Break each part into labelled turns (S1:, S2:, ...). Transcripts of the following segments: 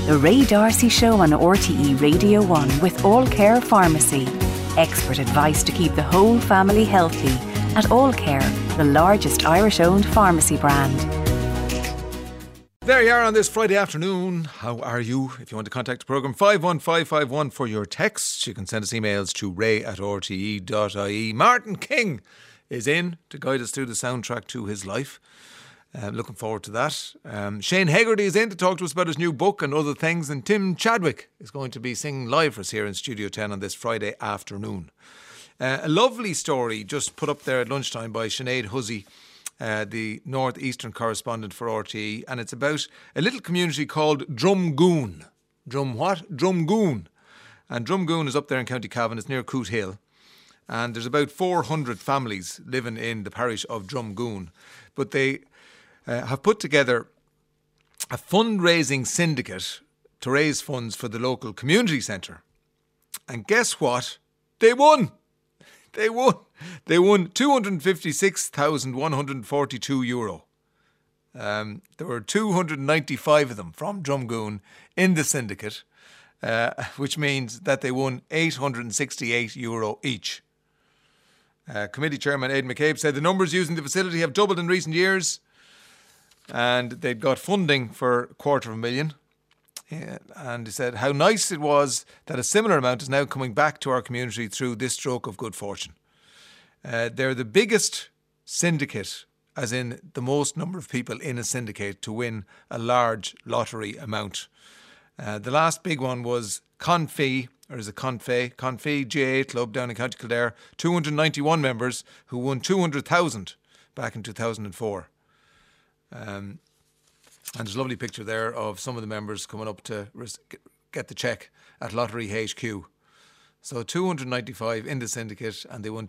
S1: The Ray D'Arcy Show on RTE Radio 1 with All Care Pharmacy. Expert advice to keep the whole family healthy at All Care, the largest Irish-owned pharmacy brand.
S2: There you are on this Friday afternoon. How are you? If you want to contact the programme, 51551 for your texts. You can send us emails to ray@rte.ie. Martin King is in to guide us through the soundtrack to his life. Looking forward to that. Shane Hegarty is in to talk to us about his new book and other things. And Tim Chadwick is going to be singing live for us here in Studio 10 on this Friday afternoon. A lovely story just put up there at lunchtime by Sinead Hussey, the northeastern correspondent for RTE, and it's about a little community called Drumgoon. Drumgoon. And Drumgoon is up there in County Cavan. It's near Coot Hill. And there's about 400 families living in the parish of Drumgoon. But they have put together a fundraising syndicate to raise funds for the local community centre. And guess what? They won! They won €256,142. There were 295 of them from Drumgoon in the syndicate, which means that they won €868 each. Committee Chairman Aidan McCabe said the numbers using the facility have doubled in recent years, and they'd got funding for $250,000. And he said how nice it was that a similar amount is now coming back to our community through this stroke of good fortune. They're the biggest syndicate, as in the most number of people in a syndicate to win a large lottery amount. The last big one was Confee GAA Club down in County Kildare, 291 members who won 200,000 back in 2004. And there's a lovely picture there of some of the members coming up to get the cheque at Lottery HQ. So 295 in the syndicate, and they won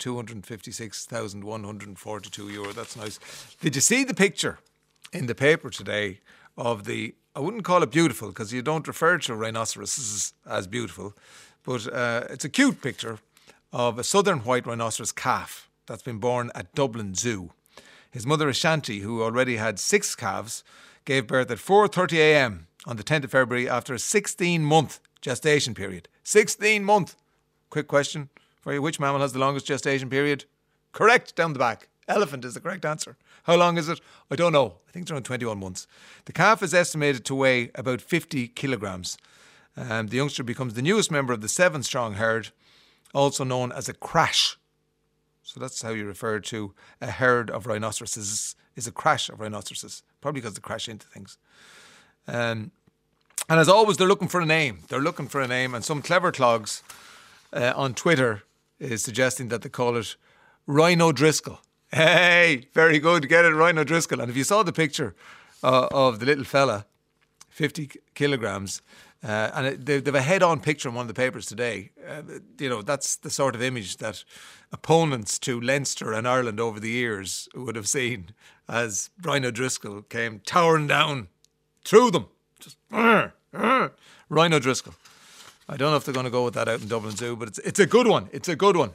S2: €256,142. That's nice. Did you see the picture in the paper today of the, I wouldn't call it beautiful because you don't refer to rhinoceroses as beautiful, but it's a cute picture of a southern white rhinoceros calf that's been born at Dublin Zoo. His mother Ashanti, who already had 6 calves, gave birth at 4:30 a.m. on the 10th of February after a 16-month gestation period. 16-month. Quick question for you. Which mammal has the longest gestation period? Correct, down the back. Elephant is the correct answer. How long is it? I don't know. I think it's around 21 months. The calf is estimated to weigh about 50 kilograms. The youngster becomes the newest member of the 7-strong herd, also known as a crash. So that's how you refer to a herd of rhinoceroses, is a crash of rhinoceroses, probably because they crash into things. And as always, they're looking for a name. And some clever clogs on Twitter is suggesting that they call it Rhino Driscoll. Hey, very good. Get it, Rhino Driscoll. And if you saw the picture of the little fella, 50 kilograms, and they have a head-on picture in one of the papers today. That's the sort of image that opponents to Leinster and Ireland over the years would have seen as Rhino Driscoll came towering down through them. Just Rhino Driscoll. I don't know if they're going to go with that out in Dublin Zoo, but it's a good one. It's a good one.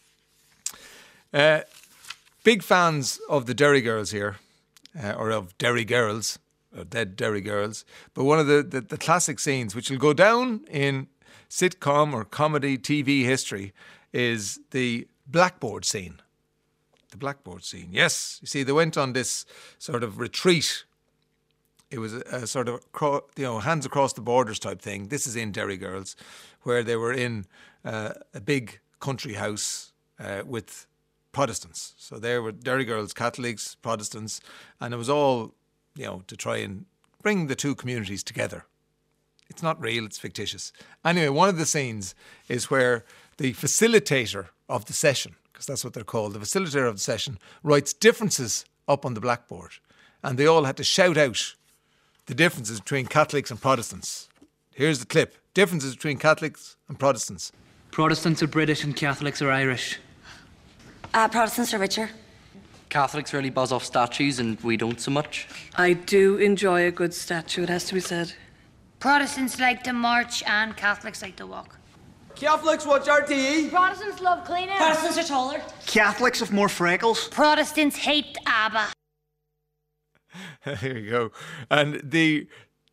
S2: Big fans of the Derry Girls here, or of Derry Girls. Dead Derry Girls, but one of the classic scenes which will go down in sitcom or comedy TV history is the blackboard scene. The blackboard scene, yes. You see, they went on this sort of retreat. It was a sort of, hands across the borders type thing. This is in Derry Girls, where they were in a big country house with Protestants. So there were Derry Girls, Catholics, Protestants, and it was all to try and bring the two communities together. It's not real, it's fictitious. Anyway, one of the scenes is where the facilitator of the session, because that's what they're called, the facilitator of the session, writes differences up on the blackboard. And they all had to shout out the differences between Catholics and Protestants. Here's the clip. Differences between Catholics and Protestants.
S3: Protestants are British and Catholics are Irish.
S4: Protestants are richer.
S5: Catholics really buzz off statues and we don't so much.
S6: I do enjoy a good statue, it has to be said.
S7: Protestants like to march and Catholics like to walk.
S8: Catholics watch RTE.
S7: Protestants love clean air.
S4: Protestants are taller.
S9: Catholics have more freckles.
S7: Protestants hate ABBA.
S2: Here you go. And the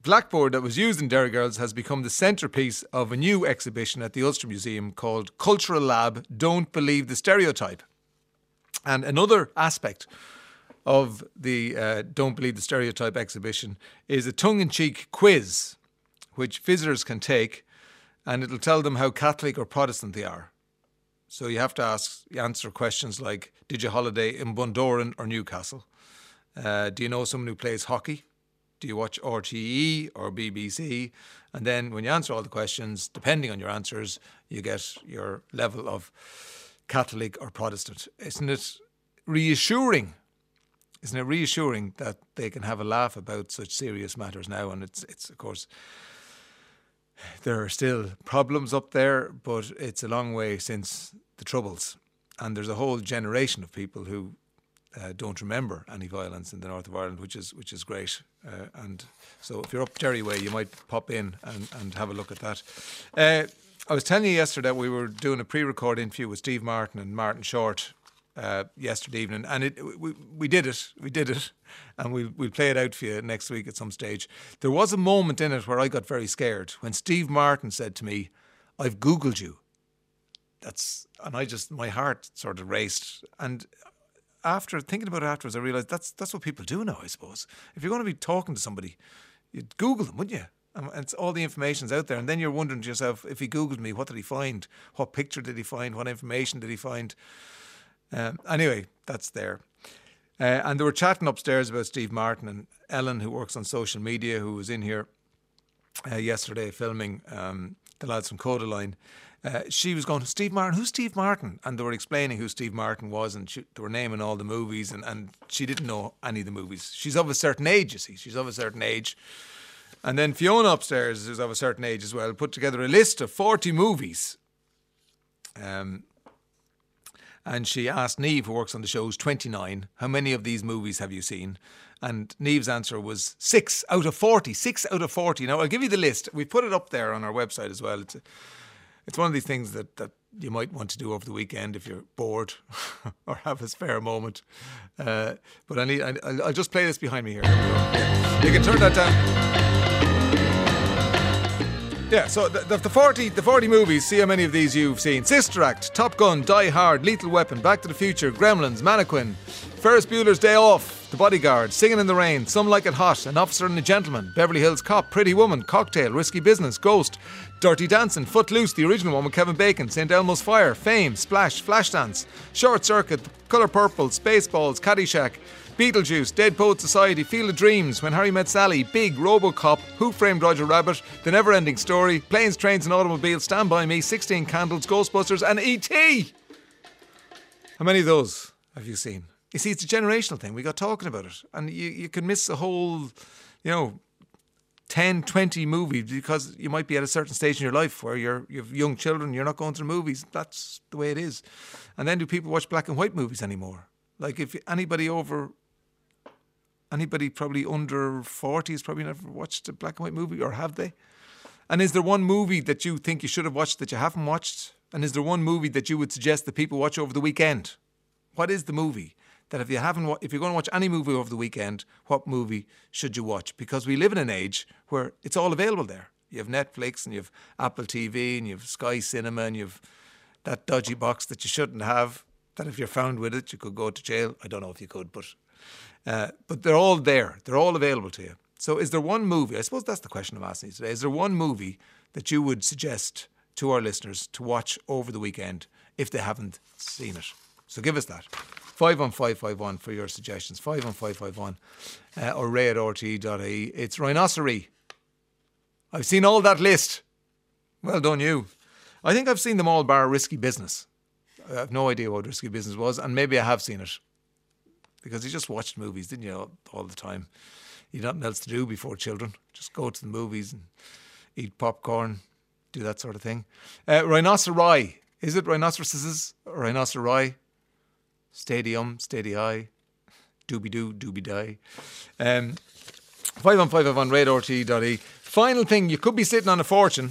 S2: blackboard that was used in Derry Girls has become the centrepiece of a new exhibition at the Ulster Museum called Cultural Lab, Don't Believe the Stereotype. And another aspect of the Don't Believe the Stereotype exhibition is a tongue-in-cheek quiz which visitors can take, and it'll tell them how Catholic or Protestant they are. So you have to answer questions like, did you holiday in Bundoran or Newcastle? Do you know someone who plays hockey? Do you watch RTE or BBC? And then when you answer all the questions, depending on your answers, you get your level of Catholic or Protestant. Isn't it reassuring? Isn't it reassuring that they can have a laugh about such serious matters now? And it's of course, there are still problems up there, but it's a long way since the Troubles. And there's a whole generation of people who don't remember any violence in the north of Ireland, which is great. And so if you're up Derry way, you might pop in and have a look at that. I was telling you yesterday that we were doing a pre-record interview with Steve Martin and Martin Short yesterday evening, and we did it, and we'll play it out for you next week at some stage. There was a moment in it where I got very scared when Steve Martin said to me, "I've Googled you." My heart sort of raced, and after thinking about it afterwards, I realised that's what people do now, I suppose. If you're going to be talking to somebody, you'd Google them, wouldn't you? And it's all the information's out there, and then you're wondering to yourself, if he Googled me, what did he find? What picture did he find? What information did he find? Anyway, that's there. And they were chatting upstairs about Steve Martin, and Ellen, who works on social media, who was in here yesterday filming the lads from Codaline. She was going, Steve Martin, who's Steve Martin? And they were explaining who Steve Martin was, and they were naming all the movies, and she didn't know any of the movies. She's of a certain age, you see. She's of a certain age. And then Fiona upstairs, who's of a certain age as well, put together a list of 40 movies. And she asked Niamh, who works on the show, who's 29, how many of these movies have you seen? And Niamh's answer was 6 out of 40. 6 out of 40. Now, I'll give you the list. We put it up there on our website as well. It's one of these things that you might want to do over the weekend if you're bored or have a spare moment. But I'll just play this behind me here. You can turn that down. Yeah, so the 40 movies, see how many of these you've seen. Sister Act, Top Gun, Die Hard, Lethal Weapon, Back to the Future, Gremlins, Mannequin, Ferris Bueller's Day Off, The Bodyguard, Singing in the Rain, Some Like It Hot, An Officer and a Gentleman, Beverly Hills Cop, Pretty Woman, Cocktail, Risky Business, Ghost, Dirty Dancing, Footloose, the original one with Kevin Bacon, St. Elmo's Fire, Fame, Splash, Flashdance, Short Circuit, Colour Purple, Spaceballs, Caddyshack, Beetlejuice, Dead Poet Society, Field of Dreams, When Harry Met Sally, Big, RoboCop, Who Framed Roger Rabbit, The Never-Ending Story, Planes, Trains and Automobiles, Stand By Me, 16 Candles, Ghostbusters and E.T. How many of those have you seen? You see, it's a generational thing. We got talking about it. And you can miss a whole, 10, 20 movies because you might be at a certain stage in your life where you have young children, you're not going to the movies. That's the way it is. And then do people watch black and white movies anymore? Like if anybody probably under 40 has probably never watched a black and white movie, or have they? And is there one movie that you think you should have watched that you haven't watched? And is there one movie that you would suggest that people watch over the weekend? What is the movie that if you're going to watch any movie over the weekend, what movie should you watch? Because we live in an age where it's all available there. You have Netflix and you have Apple TV and you have Sky Cinema and you have that dodgy box that you shouldn't have, that if you're found with it, you could go to jail. I don't know if you could, but they're all there. They're all available to you. So is there one movie, I suppose that's the question I'm asking you today, is there one movie that you would suggest to our listeners to watch over the weekend if they haven't seen it? So give us that. 51551 for your suggestions. 51551 or ray@rte.ie. It's Rhinocerie. I've seen all that list. Well done, you. I think I've seen them all bar Risky Business. I have no idea what Risky Business was, and maybe I have seen it. Because you just watched movies, didn't you, all the time? You had nothing else to do before children. Just go to the movies and eat popcorn, do that sort of thing. Rhinoceri. Is it rhinoceroses or rhinoceri? Stadium, stadii, doobie-doo, doobie-die. 51551 ray@rte.ie. Final thing, you could be sitting on a fortune.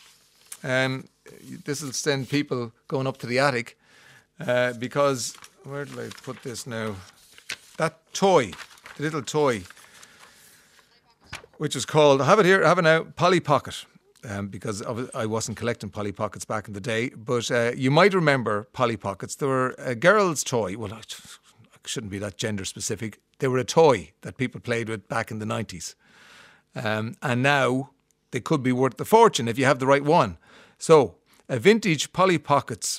S2: This will send people going up to the attic because, where did I put this now? That toy, the little toy. which is called, I have it here, I have it now, Polly Pocket. Because I wasn't collecting Polly Pockets back in the day, but you might remember Polly Pockets. They were a girl's toy. Well, I shouldn't be that gender specific. They were a toy that people played with back in the 90s. And now they could be worth a fortune if you have the right one. So, a vintage Polly Pockets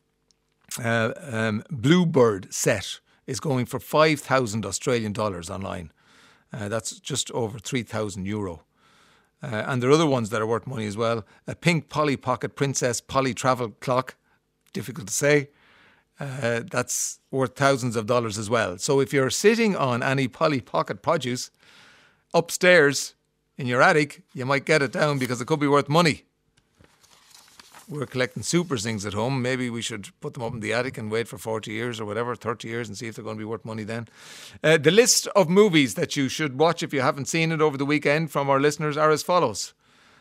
S2: Bluebird set is going for 5,000 Australian dollars online. That's just over €3,000. And there are other ones that are worth money as well. A pink Polly Pocket Princess Polly Travel Clock, difficult to say. That's worth thousands of dollars as well. So if you're sitting on any Polly Pocket produce upstairs in your attic, you might get it down because it could be worth money. We're collecting super things at home. Maybe we should put them up in the attic and wait for 40 years or whatever, 30 years, and see if they're going to be worth money then. The list of movies that you should watch if you haven't seen it over the weekend from our listeners are as follows.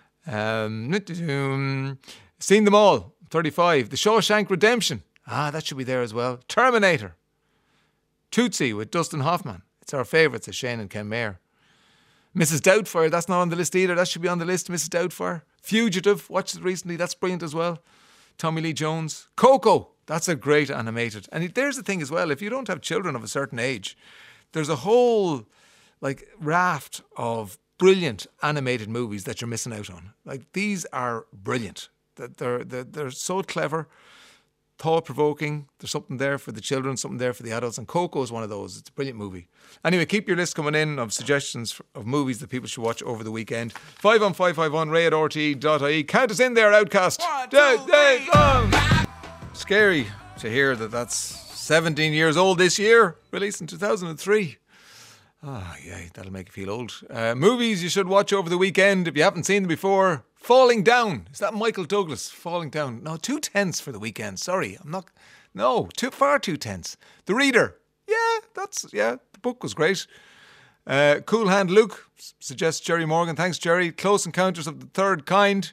S2: Seen them all, 35. The Shawshank Redemption. That should be there as well. Terminator. Tootsie with Dustin Hoffman. It's our favourites, Shane and Ken Mayer. Mrs. Doubtfire, that's not on the list either. That should be on the list, Mrs. Doubtfire. Fugitive, watched it recently. That's brilliant as well. Tommy Lee Jones. Coco, that's a great animated. And there's the thing as well, if you don't have children of a certain age, there's a whole raft of brilliant animated movies that you're missing out on. These are brilliant. They're so clever, thought-provoking. There's something there for the children, something there for the adults, and Coco is one of those. It's a brilliant movie. Anyway, keep your list coming in of suggestions of movies that people should watch over the weekend. 51551 ray@rte.ie. Count us in there, Outcast. 1, 2, 3, 4. Scary to hear that's 17 years old this year, released in 2003. Yeah, that'll make you feel old. Movies you should watch over the weekend if you haven't seen them before. Falling Down. Is that Michael Douglas? Falling Down. No, 2 tenths for the weekend. Sorry, I'm not. No, far 2 tenths. The Reader. The book was great. Cool Hand Luke suggests Jerry Morgan. Thanks, Jerry. Close Encounters of the Third Kind.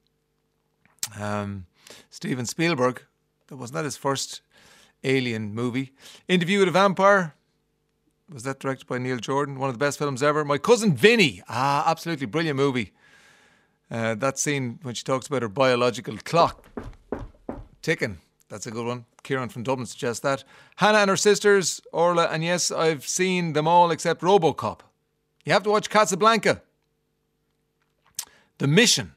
S2: Steven Spielberg. Wasn't that his first Alien movie? Interview with a Vampire. Was that directed by Neil Jordan? One of the best films ever. My Cousin Vinny. Absolutely brilliant movie. That scene when she talks about her biological clock ticking. That's a good one. Kieran from Dublin suggests that. Hannah and her sisters, Orla, and yes, I've seen them all except RoboCop. You have to watch Casablanca. The Mission.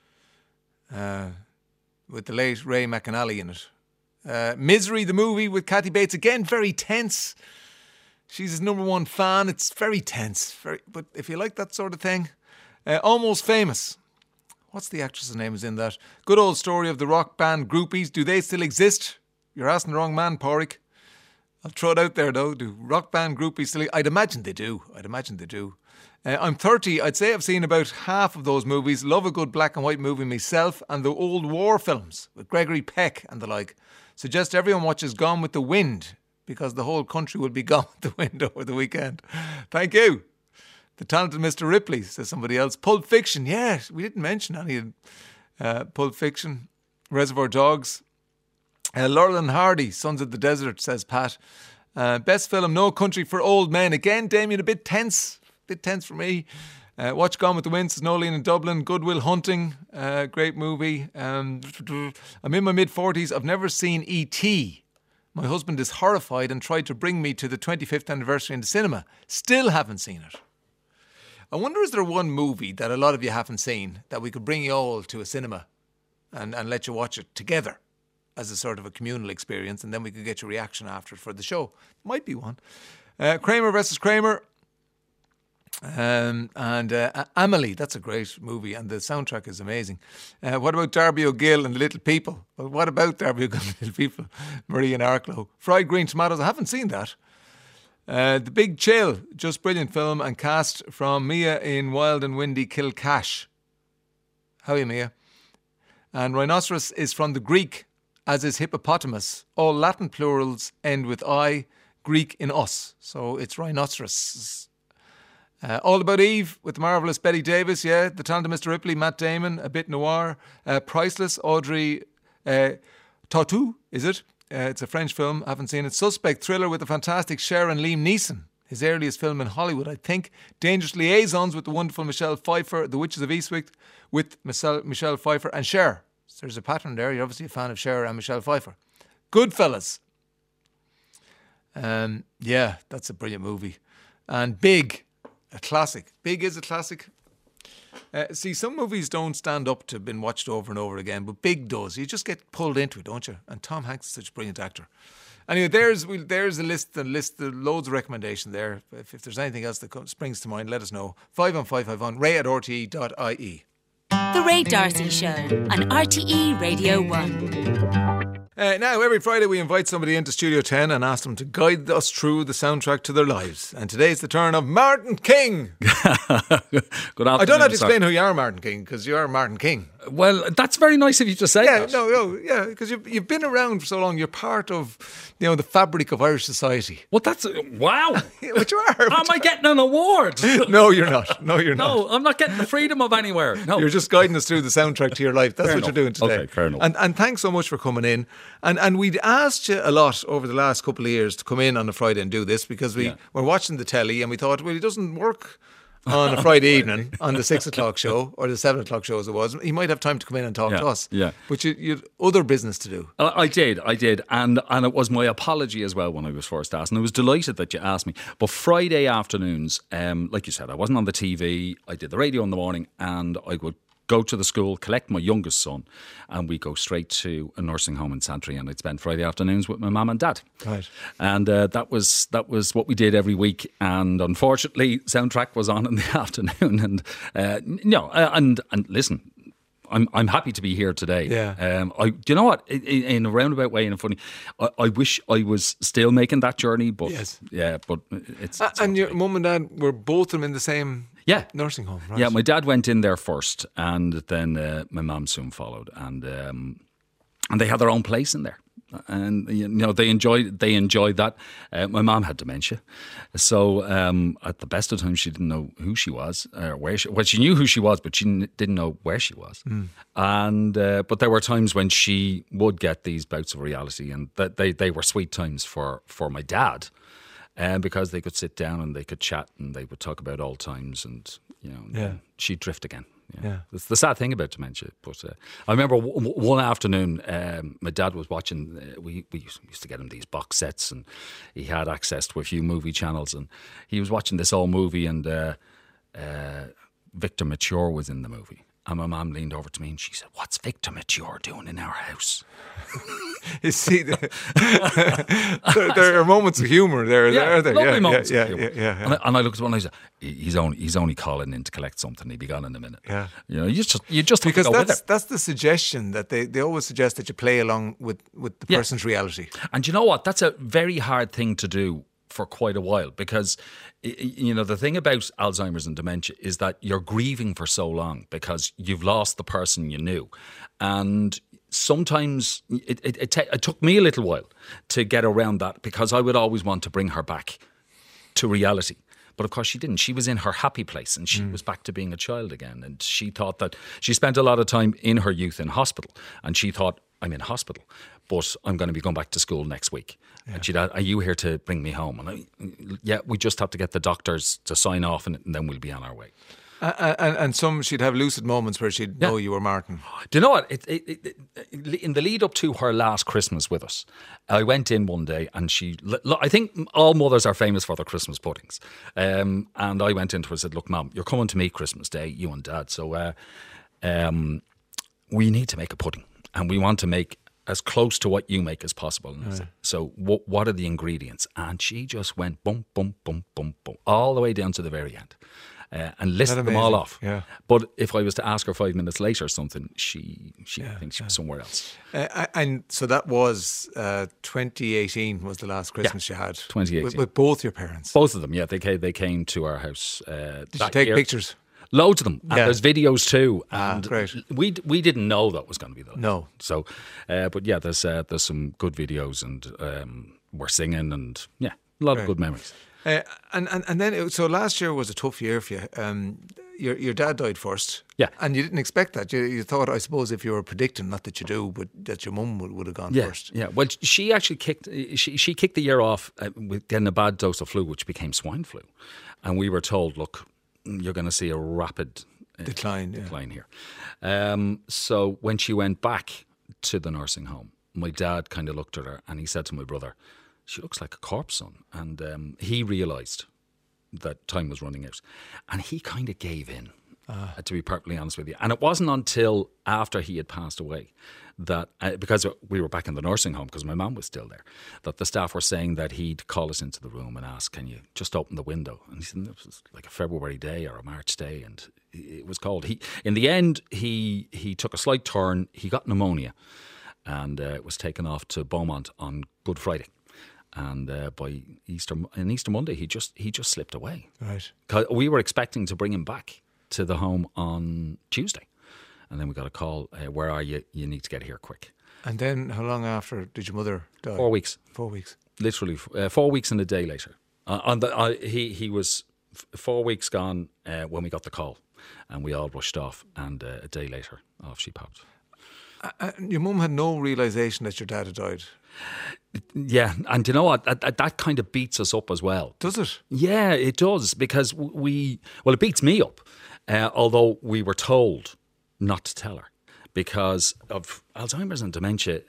S2: With the late Ray McAnally in it. Misery, the movie with Kathy Bates. Again, very tense. She's his number one fan. It's very tense. But if you like that sort of thing. Almost Famous. What's the actress's name is in that? Good old story of the rock band Groupies. Do they still exist? You're asking the wrong man, Porrick. I'll throw it out there though. Do rock band Groupies still? I'd imagine they do. I'm 30. I'd say I've seen about half of those movies. Love a good black and white movie myself, and the old war films with Gregory Peck and the like. Suggest everyone watches Gone with the Wind because the whole country will be gone with the wind over the weekend. Thank you. The Talented Mr. Ripley, says somebody else. Pulp Fiction, yeah, we didn't mention any Pulp Fiction. Reservoir Dogs. Laurel and Hardy, Sons of the Desert, says Pat. Best film, No Country for Old Men. Again, Damien, a bit tense for me. Watch Gone with the Wind, says Nolene in Dublin. Good Will Hunting, great movie. I'm in my mid-40s. I've never seen E.T. My husband is horrified and tried to bring me to the 25th anniversary in the cinema. Still haven't seen it. I wonder, is there one movie that a lot of you haven't seen that we could bring you all to a cinema and let you watch it together as a sort of a communal experience, and then we could get your reaction after it for the show? Might be one. Kramer versus Kramer. And Amelie, that's a great movie, and the soundtrack is amazing. What about Darby O'Gill and the Little People? Well, what about Darby O'Gill and the Little People? Marie and Arklow. Fried Green Tomatoes, I haven't seen that. The Big Chill, just brilliant film, and cast from Mia in Wild and Windy Kilcash. How are you, Mia? And Rhinoceros is from the Greek, as is hippopotamus. All Latin plurals end with I, Greek in us. So it's rhinoceros. All About Eve with the marvellous Betty Davis, yeah. The Talented Mr. Ripley, Matt Damon, a bit noir. Priceless, Audrey Tautou, is it? It's a French film, I haven't seen it. Suspect thriller with the fantastic Cher and Liam Neeson. His earliest film in Hollywood, I think, Dangerous Liaisons with the wonderful Michelle Pfeiffer, The Witches of Eastwick with Michelle Pfeiffer and Cher. So there's a pattern there. You're obviously a fan of Cher and Michelle Pfeiffer. Goodfellas. Yeah, that's a brilliant movie. And Big, a classic. Big is a classic. See, some movies don't stand up to being watched over and over again, but Big does. You just get pulled into it, don't you? And Tom Hanks is such a brilliant actor. Anyway, there's a list of loads of recommendation there. If there's anything else that springs to mind, let us know. 51551 ray@rte.ie.
S10: The Ray D'Arcy Show on RTE Radio 1.
S2: Now, every Friday we invite somebody into Studio 10 and ask them to guide us through the soundtrack to their lives. And today's the turn of Martin King.
S11: Good afternoon.
S2: I don't have to explain who you are, Martin King, because you are Martin King.
S11: Well, that's very nice of you to say that.
S2: Yeah, because you've been around for so long. You're part of, the fabric of Irish society.
S11: Well, that's wow.
S2: But you are.
S11: Am I getting an award?
S2: No, you're not. No,
S11: I'm not getting the freedom of anywhere. No,
S2: you're just guiding us through the soundtrack to your life. That's what you're doing today.
S11: Okay, fair enough.
S2: And thanks so much for coming in. And we'd asked you a lot over the last couple of years to come in on a Friday and do this because we were watching the telly and we thought, well, it doesn't work on a Friday evening on the 6 o'clock show or the 7 o'clock show as it was. He might have time to come in and talk to us.
S11: Yeah.
S2: But you had other business to do.
S11: I did. And it was my apology as well when I was first asked. And I was delighted that you asked me. But Friday afternoons, like you said, I wasn't on the TV. I did the radio in the morning and I would go to the school, collect my youngest son, and we go straight to a nursing home in Santry, and I'd spend Friday afternoons with my mum and dad.
S2: Right.
S11: And that was what we did every week. And unfortunately, Soundtrack was on in the afternoon. And listen, I'm happy to be here today.
S2: Yeah.
S11: Do you know what? In a roundabout way, in a funny, I wish I was still making that journey, but
S2: yes.
S11: Yeah, but it's
S2: and your mum and dad were both of them in the same nursing home, right?
S11: Yeah, my dad went in there first, and then my mum soon followed, and they had their own place in there. And they enjoyed that. My mum had dementia, so at the best of times she didn't know who she was or where she. Well, she knew who she was, but she didn't know where she was. And but there were times when she would get these bouts of reality, and that they were sweet times for my dad, because they could sit down and they could chat and they would talk about old times, and she'd drift again. Yeah. It's the sad thing about dementia. But I remember one afternoon, my dad was watching, we used to get him these box sets, and he had access to a few movie channels, and he was watching this old movie, and Victor Mature was in the movie. And my mum leaned over to me and she said, "What's Victor Mature doing in our house?"
S2: You see, there are moments of humour there, are there?
S11: Lovely moments
S2: of
S11: humour.
S2: Yeah.
S11: And I looked at one and I said, he's only calling in to collect something. He'll be gone in a minute.
S2: Yeah.
S11: You just
S2: because
S11: have to go with it.
S2: That's the suggestion that they always suggest that you play along with the person's reality.
S11: And you know what? That's a very hard thing to do for quite a while, because the thing about Alzheimer's and dementia is that you're grieving for so long because you've lost the person you knew, and sometimes it took me a little while to get around that, because I would always want to bring her back to reality. But of course she didn't. She was in her happy place and she was back to being a child again. And she thought that she spent a lot of time in her youth in hospital, and she thought, I'm in hospital, but I'm going to be going back to school next week. Yeah. And she'd ask, "Are you here to bring me home?" And we just have to get the doctors to sign off, and then we'll be on our way.
S2: And she'd have lucid moments where she'd know you were Martin.
S11: Do you know what? In the lead up to her last Christmas with us, I went in one day and I think all mothers are famous for their Christmas puddings. And I went into her and said, "Look, Mum, you're coming to me Christmas Day, you and Dad. So we need to make a pudding, and we want to make as close to what you make as possible." And I said, "So what are the ingredients?" And she just went boom, boom, boom, boom, boom, all the way down to the very end. And listed them all off.
S2: Yeah.
S11: But if I was to ask her 5 minutes later or something, she thinks she was somewhere else.
S2: And so that was 2018 was the last Christmas you had.
S11: 2018.
S2: With both your parents?
S11: Both of them, yeah. They came to our house
S2: Did you take pictures?
S11: Loads of them. And there's videos too. And
S2: great.
S11: We didn't know that was going to be that.
S2: No.
S11: So, but yeah, there's some good videos, and we're singing, and a lot of good memories.
S2: And then, so last year was a tough year for you. your dad died first.
S11: Yeah.
S2: And you didn't expect that. You thought, I suppose, if you were predicting, not that you do, but that your mum would have gone first.
S11: Yeah. Well, she actually kicked the year off with getting a bad dose of flu, which became swine flu. And we were told, look, you're going to see a rapid decline here. So when she went back to the nursing home, my dad kind of looked at her and he said to my brother, she looks like a corpse, son. And he realised that time was running out. And he kind of gave in, to be perfectly honest with you. And it wasn't until after he had passed away that, because we were back in the nursing home, because my mum was still there, that the staff were saying that he'd call us into the room and ask, can you just open the window? And he said, it was like a February day or a March day, and it was cold. In the end, he took a slight turn, he got pneumonia, and was taken off to Beaumont on Good Friday. And by Easter Monday, he just slipped away.
S2: Right.
S11: 'Cause we were expecting to bring him back to the home on Tuesday. And then we got a call, where are you? You need to get here quick.
S2: And then how long after did your mother die?
S11: 4 weeks.
S2: 4 weeks.
S11: Literally 4 weeks and a day later. He was 4 weeks gone when we got the call. And we all rushed off. And a day later, off she popped.
S2: Your mum had no realisation that your dad had died?
S11: Yeah, and you know what? That kind of beats us up as well.
S2: Does it?
S11: Yeah, it does, because it beats me up, although we were told not to tell her because of Alzheimer's and dementia.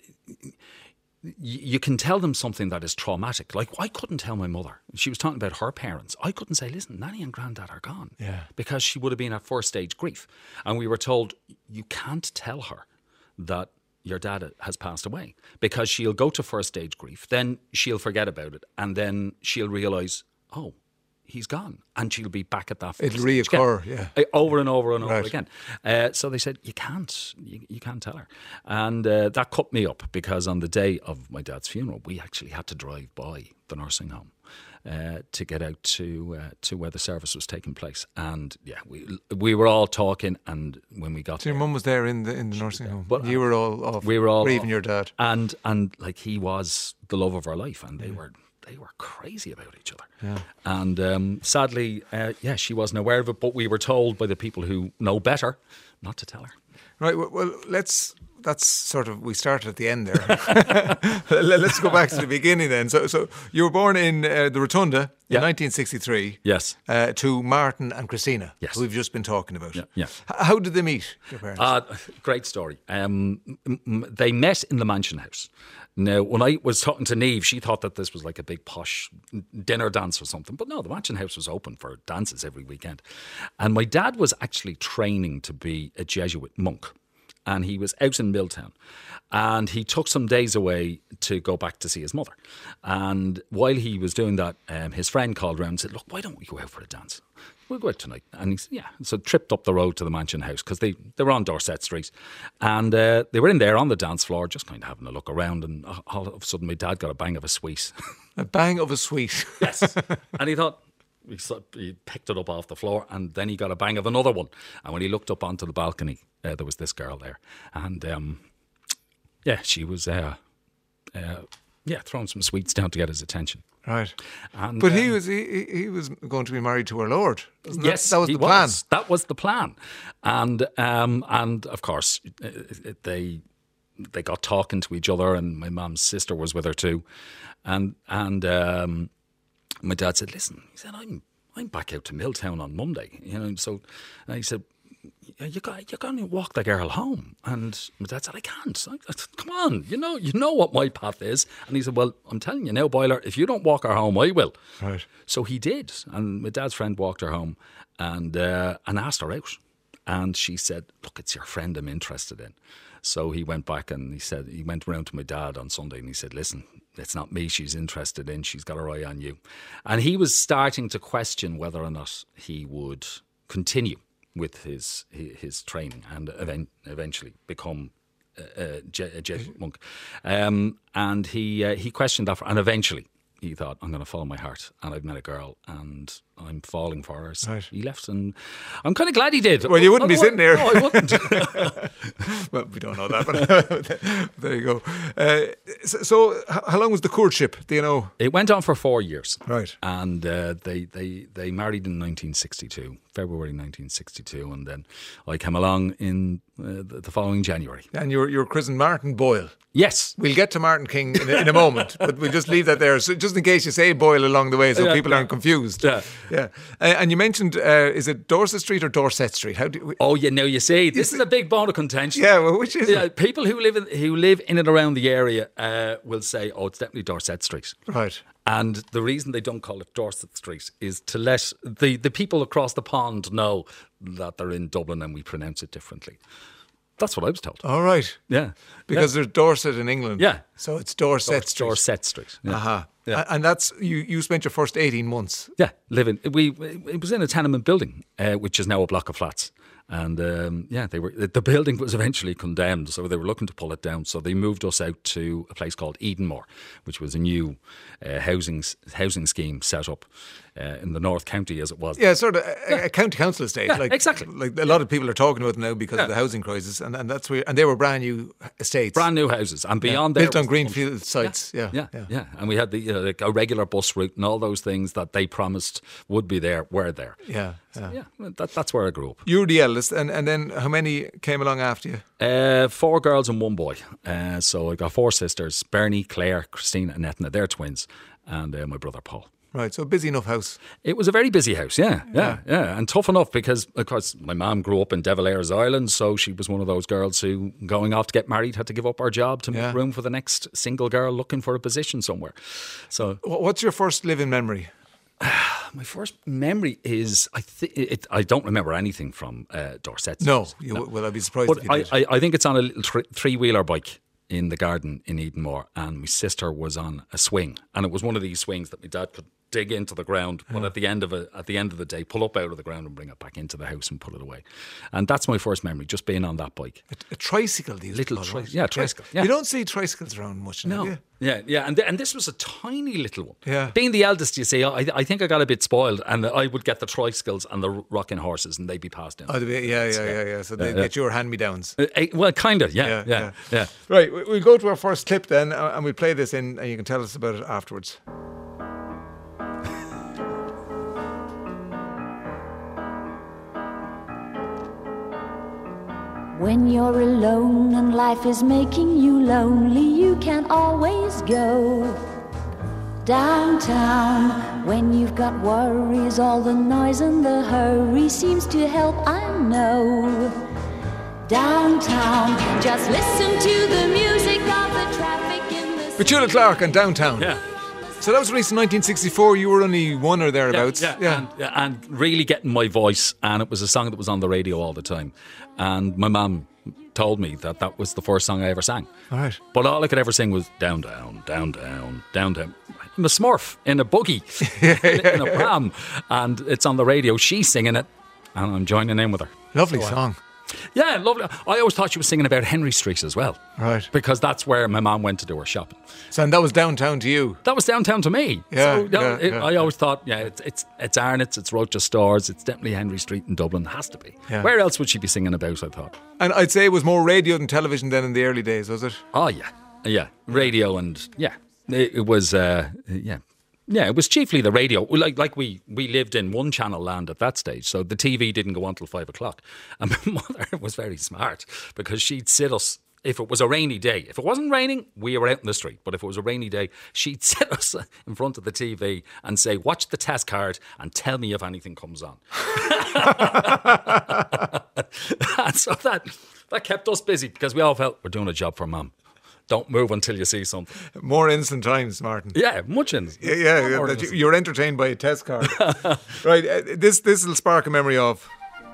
S11: You can tell them something that is traumatic. Like, I couldn't tell my mother. She was talking about her parents. I couldn't say, listen, Nanny and Granddad are gone.
S2: Yeah.
S11: Because she would have been at first stage grief. And we were told, you can't tell her that your dad has passed away, because she'll go to first stage grief, then she'll forget about it, and then she'll realise, oh, he's gone, and she'll be back at that first
S2: It'll
S11: stage
S2: reoccur,
S11: again,
S2: yeah.
S11: over and over and over
S2: Right.
S11: again. So they said, you can't tell her. And that cut me up, because on the day of my dad's funeral, we actually had to drive by the nursing home to get out to where the service was taking place. And yeah, we were all talking, and when we got
S2: so your mum was there in the nursing home,
S11: but
S2: you were all off.
S11: We were all
S2: or even
S11: off.
S2: your dad.
S11: And like, he was the love of our life, and they were crazy about each other.
S2: Yeah.
S11: And sadly, she wasn't aware of it, but we were told by the people who know better not to tell her.
S2: Right, well, that's sort of, we started at the end there. Let's go back to the beginning then. So you were born in the Rotunda in 1963.
S11: Yes.
S2: To Martin and Christina,
S11: yes,
S2: who we've just been talking about.
S11: Yeah.
S2: How did they meet, your parents?
S11: Great story. They met in the Mansion House. Now, when I was talking to Niamh, she thought that this was like a big posh dinner dance or something. But no, the Mansion House was open for dances every weekend. And my dad was actually training to be a Jesuit monk. And he was out in Milltown. And he took some days away to go back to see his mother. And while he was doing that, his friend called around and said, look, why don't we go out for a dance? We'll go out tonight. And he said, yeah. So tripped up the road to the Mansion House, because they were on Dorset Street. And they were in there on the dance floor, just kind of having a look around. And all of a sudden, my dad got a bang of a sweet.
S2: A bang of a sweet?
S11: Yes. And he thought, he picked it up off the floor, and then he got a bang of another one. And when he looked up onto the balcony, there was this girl there. And she was throwing some sweets down to get his attention.
S2: Right.
S11: And,
S2: but he was going to be married to our Lord.
S11: Yes,
S2: that was the plan.
S11: That was the plan. And of course, they got talking to each other, and my mum's sister was with her too. And my dad said, listen, he said, I'm back out to Milltown on Monday. So and he said, you're going to walk the girl home. And my dad said, I can't. I said, come on, you know what my path is. And he said, well, I'm telling you now, Boiler, if you don't walk her home, I will.
S2: Right.
S11: So he did. And my dad's friend walked her home and asked her out. And she said, look, it's your friend I'm interested in. So he went back and he went around to my dad on Sunday and he said, listen, it's not me she's interested in. She's got her eye on you. And he was starting to question whether or not he would continue with his training and eventually become a Jesuit monk. And he questioned that, and eventually he thought, I'm going to follow my heart, and I've met a girl and I'm falling for her. So he left, and I'm kind of glad he did.
S2: Well, you wouldn't be sitting here.
S11: No, I wouldn't.
S2: Well, we don't know that, but there you go. So how long was the courtship, do you know?
S11: It went on for 4 years.
S2: Right.
S11: And they married in 1962. February 1962, and then I came along in the following January.
S2: And you're christened Martin Boyle.
S11: Yes.
S2: We'll get to Martin King in a moment, but we'll just leave that there, so just in case you say Boyle along the way, so people aren't confused. Yeah. And you mentioned, is it Dorset Street or Dorset Street? How do
S11: you see, this is a big bone of contention.
S2: Yeah, well, which is it?
S11: People who live in and around the area will say, oh, it's definitely Dorset Street.
S2: Right.
S11: And the reason they don't call it Dorset Street is to let the people across the pond know that they're in Dublin and we pronounce it differently. That's what I was told.
S2: All right.
S11: Yeah.
S2: Because there's Dorset in England.
S11: Yeah.
S2: So it's Dorset Street.
S11: Dorset Street. Yeah.
S2: Uh-huh.
S11: Yeah.
S2: And that's, you spent your first 18 months.
S11: Yeah, living. It was in a tenement building, which is now a block of flats. And the building was eventually condemned, so they were looking to pull it down. So they moved us out to a place called Edenmore, which was a new housing scheme set up in the North County, as it was.
S2: Yeah, sort of a county council estate.
S11: Yeah, exactly.
S2: Like a lot of people are talking about it now because of the housing crisis, and that's where. And they were brand new estates,
S11: brand new houses, and beyond there
S2: built on greenfield sites. Yeah.
S11: And we had a regular bus route and all those things that they promised would be there were there.
S2: Yeah.
S11: That's where I grew up.
S2: You were the eldest, and then how many came along after you?
S11: 4 girls and 1 boy. So I got 4 sisters: Bernie, Claire, Christina, and Etna. They're twins, and my brother Paul.
S2: Right, so a busy enough house.
S11: It was a very busy house, yeah, and tough enough because, of course, my mum grew up in De Valera's Island, so she was one of those girls who, going off to get married, had to give up her job to make room for the next single girl looking for a position somewhere. So,
S2: what's your first living memory?
S11: My first memory is I don't remember anything from Dorset.
S2: No, well, I'd be surprised if you did.
S11: I think it's on a little 3-wheeler bike in the garden in Edenmore, and my sister was on a swing, and it was one of these swings that my dad could dig into the ground, but at the end of the day, pull up out of the ground and bring it back into the house and put it away. And that's my first memory, just being on that bike.
S2: A tricycle, these
S11: little tricycle. Yeah.
S2: You don't see tricycles around much now.
S11: No. Yeah, and this was a tiny little one.
S2: Yeah.
S11: Being the eldest, you see, I think I got a bit spoiled, and I would get the tricycles and the rocking horses, and they'd be passed down.
S2: Oh, yeah. So they'd get your hand-me-downs.
S11: Well, kind of, yeah.
S2: Right, we'll go to our first clip then, and we'll play this in, and you can tell us about it afterwards.
S12: When you're alone and life is making you lonely, you can always go downtown. When you've got worries, all the noise and the hurry seems to help, I know. Downtown, just listen to the music of the traffic in the
S2: Petula Clark and Downtown.
S11: Yeah.
S2: So that was released in 1964. You were only 1 or thereabouts.
S11: And really getting my voice, and it was a song that was on the radio all the time. And my mum told me that was the first song I ever sang.
S2: All right.
S11: But all I could ever sing was down, down, down, down, down, down. I'm a Smurf in a buggy, in a pram, and it's on the radio. She's singing it, and I'm joining in with her.
S2: Lovely song.
S11: Yeah, lovely. I always thought she was singing about Henry Street as well.
S2: Right.
S11: Because that's where my mum went to do her shopping.
S2: So and that was downtown to you?
S11: That was downtown to me.
S2: Yeah.
S11: I always thought, it's Arnott's, it's Roche's Stores, it's definitely Henry Street in Dublin. It has to be.
S2: Yeah.
S11: Where else would she be singing about, I thought?
S2: And I'd say it was more radio than television then in the early days, was it?
S11: Oh, yeah. Radio and, it was, Yeah, it was chiefly the radio. Like we lived in one channel land at that stage, so the TV didn't go on till 5 o'clock. And my mother was very smart because she'd sit us, if it was a rainy day. If it wasn't raining, we were out in the street. But if it was a rainy day, she'd sit us in front of the TV and say, watch the test card and tell me if anything comes on. And so that kept us busy because we all felt we're doing a job for Mum. Don't move until you see something.
S2: More instant times, Martin.
S11: Yeah, much instant.
S2: Yeah. You're entertained by a test card. Right, this will spark a memory of.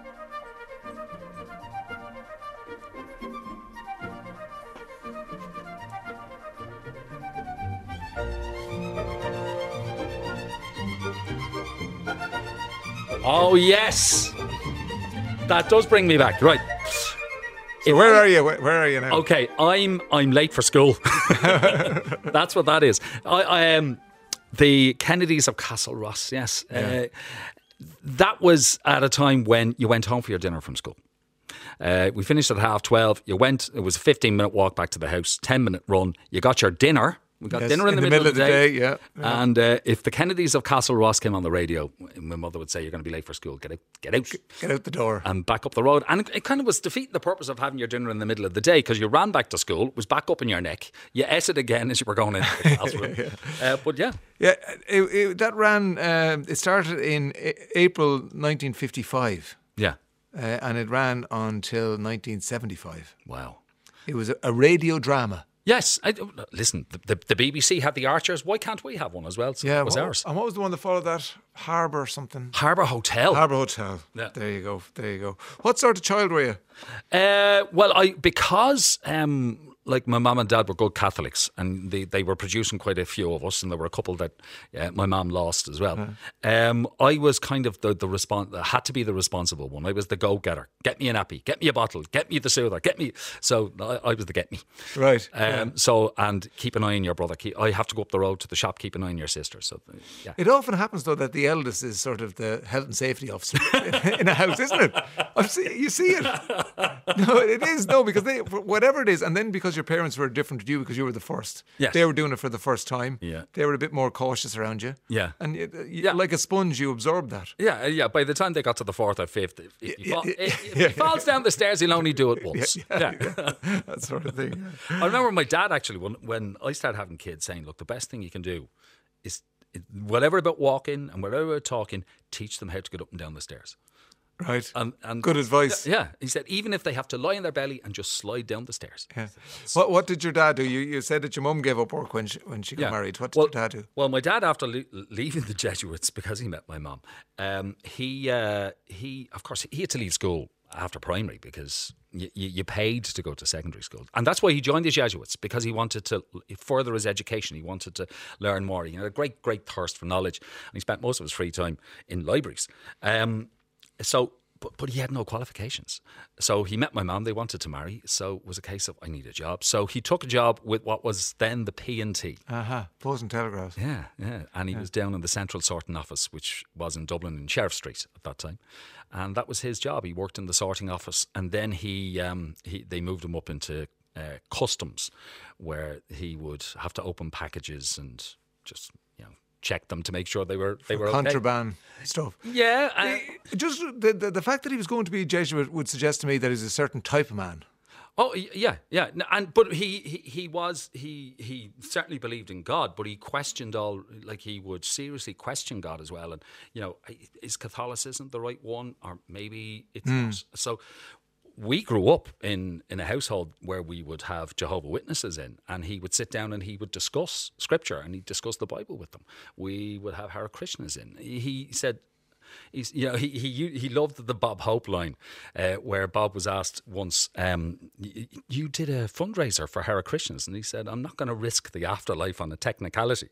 S11: Oh, yes. That does bring me back. Right.
S2: So where are you? Where are you now?
S11: Okay, I'm late for school. That's what that is. I am the Kennedys of Castle Ross. Yes, that was at a time when you went home for your dinner from school. We finished at 12:30. You went. It was a 15-minute walk back to the house. 10-minute run. You got your dinner, We got
S2: Yes,
S11: dinner in the middle of the day.
S2: Yeah.
S11: And if the Kennedys of Castle Ross came on the radio, my mother would say, "You're going to be late for school. Get out
S2: the door,
S11: and back up the road." And it kind of was defeating the purpose of having your dinner in the middle of the day, because you ran back to school, it was back up in your neck. You ate it again as you were going into the classroom. But yeah,
S2: that ran. It started in April 1955.
S11: Yeah,
S2: and it ran until 1975.
S11: Wow.
S2: It was a radio drama.
S11: Yes. Listen, the BBC had the Archers. Why can't we have one as well? So
S2: yeah,
S11: that was ours.
S2: And what was the one that followed that? Harbour something?
S11: Harbour Hotel.
S2: Harbour Hotel.
S11: Yeah.
S2: There you go. What sort of child were you?
S11: Because like my mum and dad were good Catholics, and they were producing quite a few of us, and there were a couple that my mum lost as well. I was kind of the had to be the responsible one. I was the go-getter. Get me an appy, get me a bottle, get me the soother, get me. So I was the get me.
S2: Right.
S11: So, and keep an eye on your brother. I have to go up the road to the shop, keep an eye on your sister. So, yeah.
S2: It often happens though that the eldest is sort of the health and safety officer in a house, isn't it? You see it. No, it is. No, because whatever it is, and then because your parents were different to you because you were the first.
S11: Yes.
S2: They were doing it for the first time.
S11: Yeah.
S2: They were a bit more cautious around you.
S11: Yeah.
S2: And like a sponge, you absorbb that.
S11: Yeah. By the time they got to the fourth or fifth, if he falls down the stairs, he'll only do it once.
S2: Yeah. That sort of thing. Yeah.
S11: I remember my dad actually, when I started having kids, saying, look, the best thing you can do is, whatever about walking and whatever about talking, teach them how to get up and down the stairs.
S2: Right.
S11: And
S2: good advice.
S11: Yeah. He said, even if they have to lie on their belly and just slide down the stairs.
S2: Yeah. What did your dad do? You said that your mum gave up work when she got married. What did your dad do?
S11: Well, my dad, after leaving the Jesuits, because he met my mum, he of course, he had to leave school after primary because you paid to go to secondary school. And that's why he joined the Jesuits, because he wanted to further his education. He wanted to learn more. He had a great thirst for knowledge. And he spent most of his free time in libraries. But he had no qualifications. So he met my mum. They wanted to marry. So it was a case of, I need a job. So he took a job with what was then the P&T.
S2: Post and Telegraph.
S11: Yeah. And he was down in the central sorting office, which was in Dublin in Sheriff Street at that time. And that was his job. He worked in the sorting office. And then they moved him up into customs, where he would have to open packages and just, check them to make sure they were
S2: contraband
S11: okay.
S2: stuff.
S11: Yeah,
S2: just the fact that he was going to be a Jesuit would suggest to me that he's a certain type of man.
S11: Oh yeah, but he certainly believed in God, but he questioned he would seriously question God as well, and is Catholicism the right one, or maybe it's not? So we grew up in a household where we would have Jehovah's Witnesses in, and he would sit down and he would discuss scripture and he'd discuss the Bible with them. We would have Hare Krishnas in. He said, he loved the Bob Hope line, where Bob was asked once, you did a fundraiser for Hare Krishnas, and he said, I'm not going to risk the afterlife on a technicality.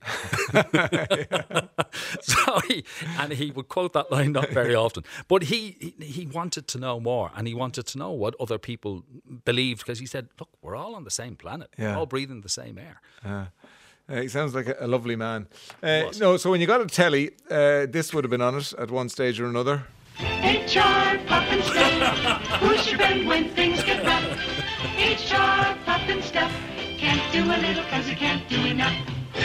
S11: So he would quote that line not very often, but he wanted to know more, and he wanted to know what other people believed, because he said, look, we're all on the same planet, we're all breathing the same air.
S2: He sounds like a lovely man. So when you got a telly, this would have been on it at one stage or another.
S13: HR Pop and Stuff. Who's your friend when things get rough? HR Pop and Stuff. Can't do a little 'cause you can't do enough.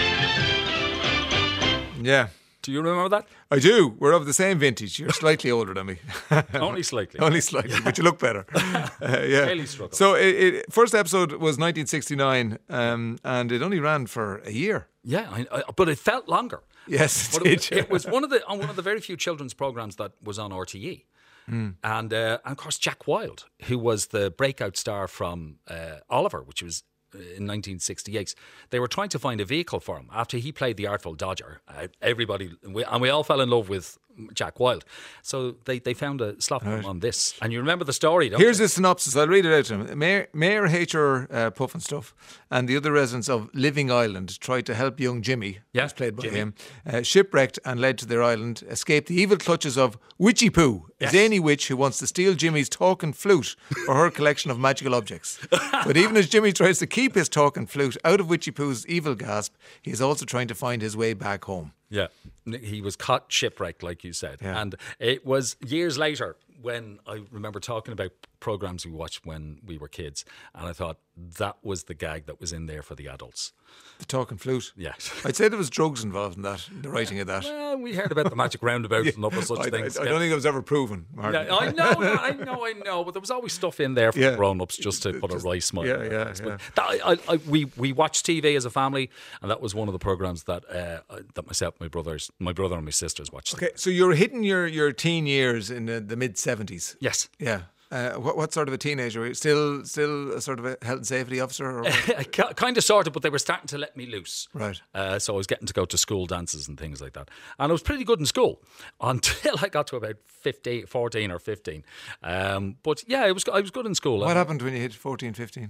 S2: Yeah.
S11: Do you remember that?
S2: I do. We're of the same vintage. You're slightly older than me.
S11: Only slightly.
S2: Only slightly, but you look better. Yeah.
S11: Daily struggle.
S2: So first episode was 1969, and it only ran for a year.
S11: Yeah, but it felt longer.
S2: Yes,
S11: it was one of the very few children's programs that was on RTE. And of course Jack Wilde, who was the breakout star from Oliver, which was in 1968. They were trying to find a vehicle for him after he played the Artful Dodger. We all fell in love with Jack Wilde. So they found a slot for him on this. And you remember the story, don't
S2: Here's
S11: you?
S2: the synopsis. I'll read it out to him. Mayor H.R. Puff and Stuff and the other residents of Living Island tried to help young Jimmy, who's played by him, shipwrecked and led to their island, escape the evil clutches of Witchy Poo, a zany witch who wants to steal Jimmy's talking flute for her collection of magical objects. But even as Jimmy tries to keep his talking flute out of Witchy Poo's evil gasp, he is also trying to find his way back home.
S11: Yeah, he was caught shipwrecked, like you said. Yeah. And it was years later when I remember talking about programs we watched when we were kids, and I thought that was the gag that was in there for the adults.
S2: The talking flute.
S11: Yeah.
S2: I'd say there was drugs involved in that, in the writing of that.
S11: Well, we heard about the magic roundabout and other such things.
S2: I don't think it was ever proven, Martin.
S11: Yeah, I know, but there was always stuff in there for grown-ups just to put a wry smile.
S2: Yeah.
S11: We watched TV as a family, and that was one of the programs that myself, my brother and my sisters watched.
S2: Okay, so you're hitting your teen years in the mid-70s.
S11: Yes.
S2: Yeah. What sort of a teenager? Were you still a sort of a health and safety officer? Or
S11: kind of, sort of, but they were starting to let me loose.
S2: Right.
S11: So I was getting to go to school dances and things like that. And I was pretty good in school until I got to about 14 or 15. But yeah, I was good in school.
S2: What happened when you hit 14, 15?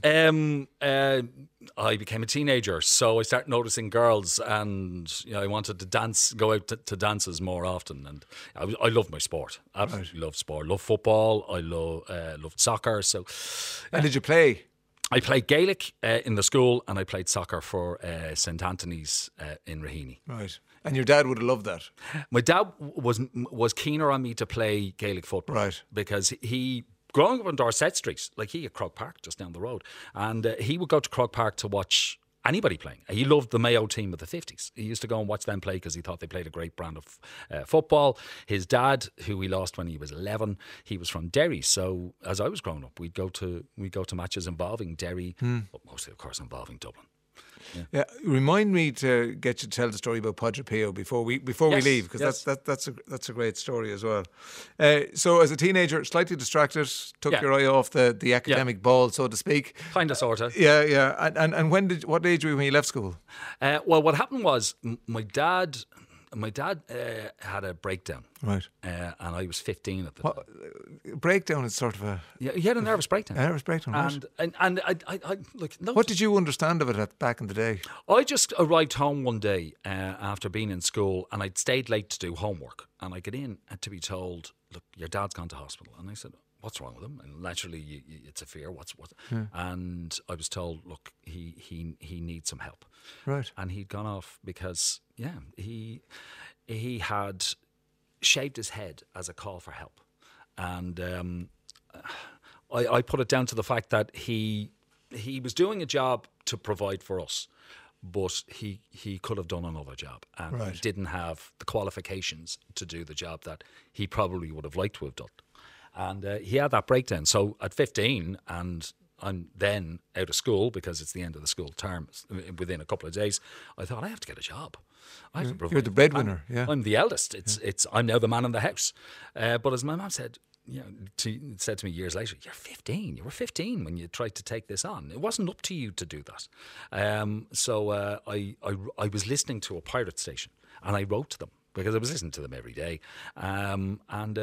S11: I became a teenager, so I started noticing girls, and I wanted to dance, go out to dances more often. And I loved my sport. Absolutely loved sport. Loved football. I loved soccer. So,
S2: and did you play?
S11: I played Gaelic in the school, and I played soccer for St Anthony's in Raheny.
S2: Right. And your dad would have loved that.
S11: My dad was keener on me to play Gaelic football,
S2: right?
S11: Because he. Growing up on Dorset Street, like he at Croke Park, just down the road, and he would go to Croke Park to watch anybody playing. He loved the Mayo team of the 50s. He used to go and watch them play because he thought they played a great brand of football. His dad, who we lost when he was 11, he was from Derry. So as I was growing up, we'd go to matches involving Derry, but mostly, of course, involving Dublin.
S2: Yeah, remind me to get you to tell the story about Padre Pio before we leave, because that's a great story as well. So as a teenager, slightly distracted, took your eye off the academic ball, so to speak.
S11: Kind of, sort of.
S2: Yeah. And what age were you when you left school?
S11: Well, what happened was my dad had a breakdown.
S2: Right.
S11: And I was 15 at the time.
S2: Breakdown is sort of a...
S11: Yeah, he had a nervous breakdown.
S2: A nervous breakdown, right.
S11: And I look... No,
S2: what did you understand of it back in the day?
S11: I just arrived home one day after being in school, and I'd stayed late to do homework. And I get in to be told, look, your dad's gone to hospital. And I said, what's wrong with him? And naturally, it's a fear. What?
S2: Yeah.
S11: And I was told, look, he needs some help.
S2: Right.
S11: And he'd gone off because, he had shaved his head as a call for help. And I put it down to the fact that he was doing a job to provide for us, but he could have done another job, and he didn't have the qualifications to do the job that he probably would have liked to have done. And he had that breakdown. So at 15, and I'm then out of school because it's the end of the school term within a couple of days, I thought, I have to get a job. I have to provide.
S2: You're the breadwinner.
S11: I'm the eldest. I'm now the man in the house. But as my mum said, said to me years later, you're 15. You were 15 when you tried to take this on. It wasn't up to you to do that. So I was listening to a pirate station, and I wrote to them because I was listening to them every day. And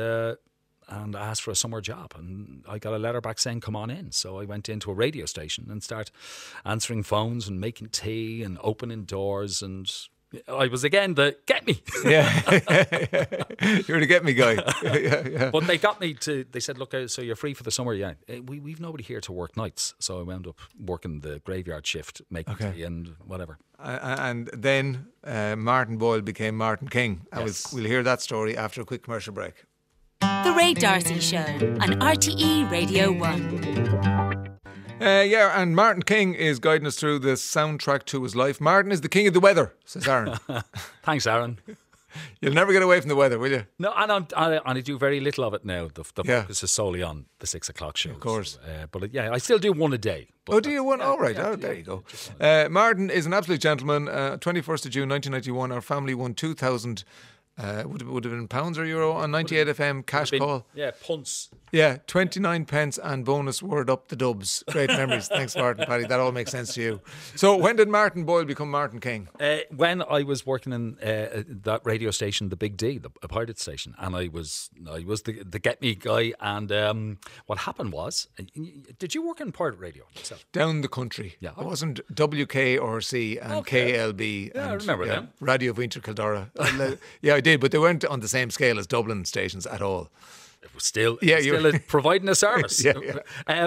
S11: I asked for a summer job, and I got a letter back saying, come on in. So I went into a radio station and started answering phones and making tea and opening doors, and I was again the get me.
S2: Yeah. You're the get me guy. Yeah.
S11: But they got me to, they said, look, so you're free for the summer? Yeah. We've nobody here to work nights. So I wound up working the graveyard shift, making tea and whatever.
S2: And then Martin Boyle became Martin King.
S11: Yes.
S2: We'll hear that story after a quick commercial break.
S10: The Ray D'Arcy Show on RTE Radio 1.
S2: And Martin King is guiding us through the soundtrack to his life. Martin is the king of the weather, says Aaron.
S11: Thanks, Aaron.
S2: You'll never get away from the weather, will you?
S11: No, and I do very little of it now. The focus is solely on the 6 o'clock shows.
S2: Of course.
S11: But I still do one a day.
S2: Do you one? All right. There you go. Martin is an absolute gentleman. 21st of June 1991, our family won 2,000 would have been pounds or euro on 98 FM cash call.
S11: Yeah, punts.
S2: Yeah, 29 pence and bonus word up the dubs. Great memories. Thanks, Martin, Paddy. That all makes sense to you. So when did Martin Boyle become Martin King?
S11: When I was working in that radio station, the Big D, a pirate station, and I was the get me guy. And what happened was, did you work in pirate radio yourself?
S2: Down the country.
S11: Yeah,
S2: it wasn't WKRC and KLB.
S11: Yeah, I remember them.
S2: Radio of Winter Kildara. Yeah, I did, but they weren't on the same scale as Dublin stations at all.
S11: It was still, providing a service.
S2: Yeah.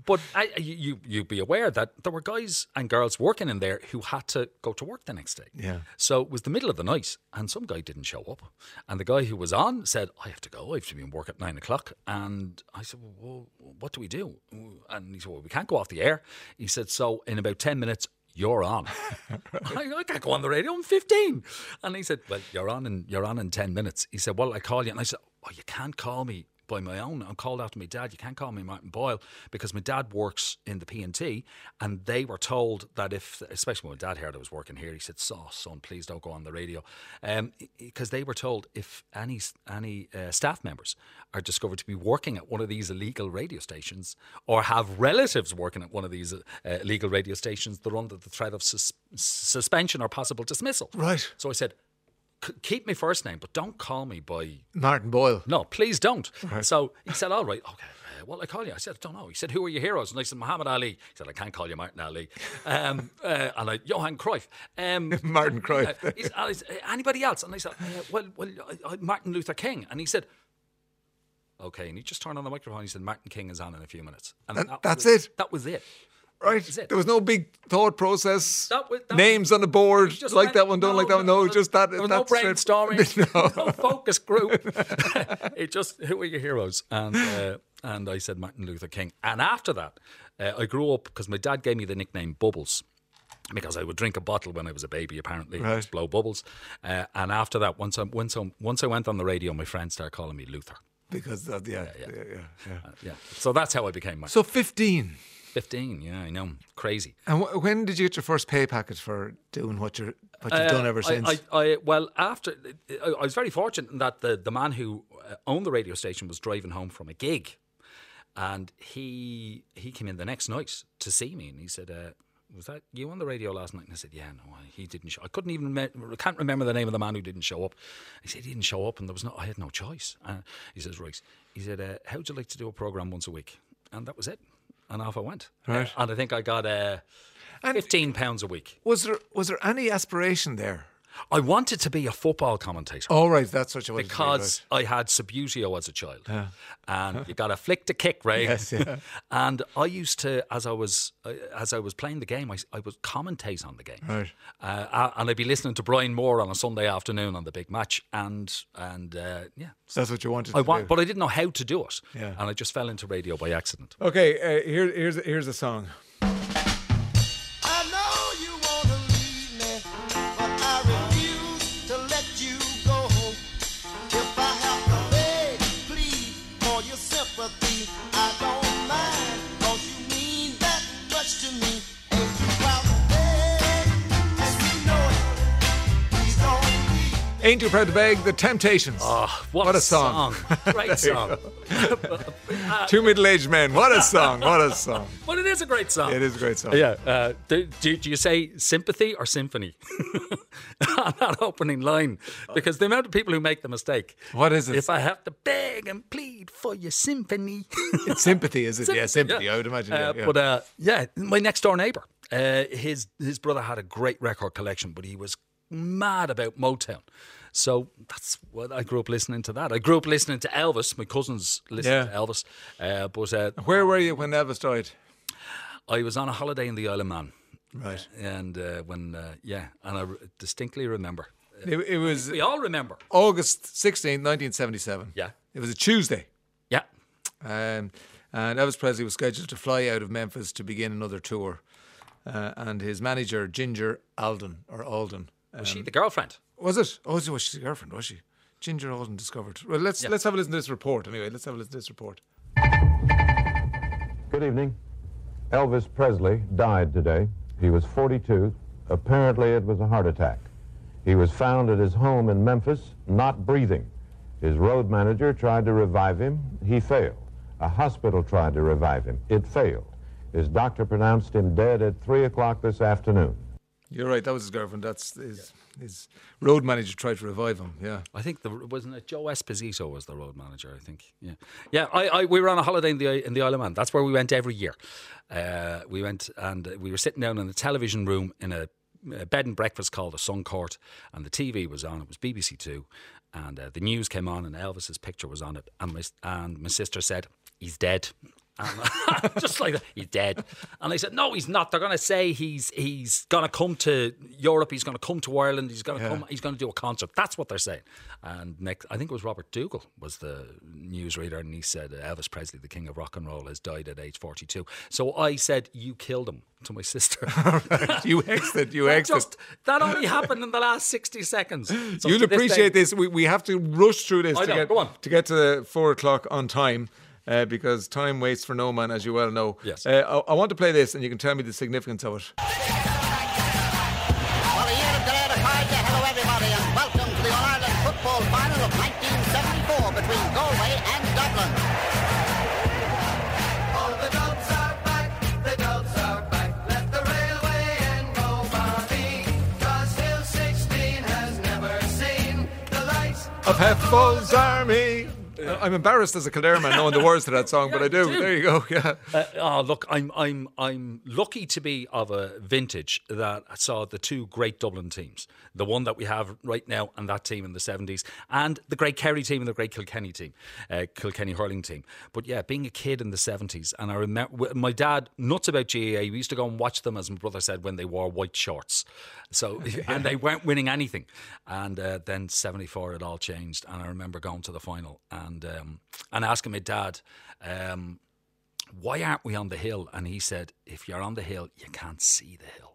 S11: But you'd be aware that there were guys and girls working in there who had to go to work the next day.
S2: Yeah.
S11: So it was the middle of the night and some guy didn't show up. And the guy who was on said, I have to go. I have to be in work at 9 o'clock. And I said, well, what do we do? And he said, well, we can't go off the air. He said, so in about 10 minutes, you're on. I can't go on the radio. I'm 15. And he said, well, you're on in 10 minutes. He said, well, I call you. And I said, oh, you can't call me by my own. I'm called after my dad. You can't call me Martin Boyle because my dad works in the P&T, and they were told that if, especially when my dad heard I was working here, he said, son, please don't go on the radio. Because they were told if any staff members are discovered to be working at one of these illegal radio stations or have relatives working at one of these illegal radio stations, they're under the threat of suspension or possible dismissal.
S2: Right.
S11: So I said, keep my first name, but don't call me by
S2: Martin Boyle.
S11: No, please don't.
S2: Right.
S11: So he said, all right, okay. What I call you? I said, I don't know. He said, who are your heroes? And I said, Muhammad Ali. He said, I can't call you Martin Ali. And I, Johan Cruyff.
S2: Martin Cruyff.
S11: Anybody else? And I said, Martin Luther King. And he said, okay. And he just turned on the microphone. He said, Martin King is on in a few minutes. And
S2: that's it.
S11: That was it.
S2: Right. There was no big thought process.
S11: That
S2: names on the board. Like that one, don't like that one. No, just that.
S11: There was no brainstorming. No focus group. It just, who are your heroes? And I said Martin Luther King. And after that, I grew up because my dad gave me the nickname Bubbles. Because I would drink a bottle when I was a baby, apparently,
S2: right.
S11: Just blow bubbles. And after that, once I went on the radio, my friends started calling me Luther.
S2: Because of, yeah.
S11: So that's how I became Martin.
S2: So 15.
S11: 15, yeah, I know, crazy.
S2: And when did you get your first pay packet for doing what you've done ever since?
S11: Well, after I was very fortunate in that the man who owned the radio station was driving home from a gig, and he came in the next night to see me, and he said, "Was that you on the radio last night?" And I said, "Yeah, no, he didn't show. I can't remember the name of the man who didn't show up." He said he didn't show up, and I had no choice. He says, "Right." He said, "How'd you like to do a program once a week?" And that was it. And off I went.
S2: Right.
S11: And I think I got £15 a week.
S2: Was there any aspiration there?
S11: I wanted to be a football commentator.
S2: Oh, right, that's what you wanted
S11: because
S2: to be, right.
S11: I had Subbuteo as a child. Yeah. And you got to flick the kick, right?
S2: Yes, yeah.
S11: And I used to, as I was playing the game, I would commentate on the game.
S2: Right.
S11: And I'd be listening to Brian Moore on a Sunday afternoon on the big match. And yeah.
S2: So that's what you wanted to do.
S11: But I didn't know how to do it.
S2: Yeah.
S11: And I just fell into radio by accident.
S2: Okay, here's a song. Ain't Too Proud to Beg, The Temptations.
S11: Oh, what a song. Great song.
S2: Two middle-aged men. What a song. What a song.
S11: But it is a great song.
S2: It is a great song.
S11: Yeah. Do you say sympathy or symphony on that opening line? Because the amount of people who make the mistake.
S2: What is it?
S11: If I have to beg and plead for your symphony.
S2: It's sympathy, is it? Sympathy, yeah. I would imagine.
S11: But my next door neighbour, his brother had a great record collection, but he was mad about Motown. So that's what I grew up listening to. That I grew up listening to Elvis. My cousins listened to Elvis. But
S2: where were you when Elvis died?
S11: I was on a holiday in the Isle of Man.
S2: Right.
S11: And and I distinctly remember.
S2: It was.
S11: We all remember.
S2: August 16th, 1977.
S11: Yeah.
S2: It was a Tuesday.
S11: Yeah.
S2: And Elvis Presley was scheduled to fly out of Memphis to begin another tour. And his manager, Ginger Alden.
S11: Was she the girlfriend?
S2: Was it? Oh, was she the girlfriend, was she? Ginger Alden discovered. Well, let's have a listen to this report anyway. Let's have a listen to this report.
S14: Good evening. Elvis Presley died today. He was 42. Apparently it was a heart attack. He was found at his home in Memphis, not breathing. His road manager tried to revive him. He failed. A hospital tried to revive him. It failed. His doctor pronounced him dead at 3 o'clock this afternoon.
S2: You're right, that was his girlfriend. That's his road manager tried to revive him, yeah.
S11: I think, wasn't it Joe Esposito was the road manager, I think. Yeah. Yeah, we were on a holiday in the Isle of Man. That's where we went every year. We went and we were sitting down in a television room in a bed and breakfast called the Sun Court, and the TV was on. It was BBC Two, and the news came on and Elvis's picture was on it. And my sister said, "He's dead." And just like that, he's dead. And they said, no, he's not. They're going to say he's going to come to Europe. He's going to come to Ireland. He's going to come. He's going to do a concert. That's what they're saying. And next, I think it was Robert Dougal was the newsreader, and he said Elvis Presley, the king of rock and roll, has died at age 42. So I said, you killed him, to my sister.
S2: Right. You exit.
S11: That only happened in the last 60 seconds. So
S2: you'll appreciate this. We have to rush through this to get to 4 o'clock on time. Because time waits for no man, as you well know.
S11: Yes.
S2: I want to play this, and you can tell me the significance of it.
S15: Well, a year of delay to card, hello everybody, and welcome to the All-Ireland Football Final of 1974 between Galway and Dublin.
S13: All the Dubs are back, the Dubs are back. Let the railway and go Barbie, 'cause Hill 16 has never seen the likes
S2: of Heffo's Army. I'm embarrassed as a Kildare man knowing the words to that song, but I do. There you go. Yeah.
S11: Look, I'm lucky to be of a vintage that saw the two great Dublin teams, the one that we have right now, and that team in the 70s, and the great Kerry team and the great Kilkenny team, Kilkenny hurling team. But yeah, being a kid in the 70s, and I remember my dad nuts about GAA. We used to go and watch them, as my brother said, when they wore white shorts. So and they weren't winning anything. And then 74, it all changed, and I remember going to the final and asking my dad, why aren't we on the hill? And he said, if you're on the hill, you can't see the hill.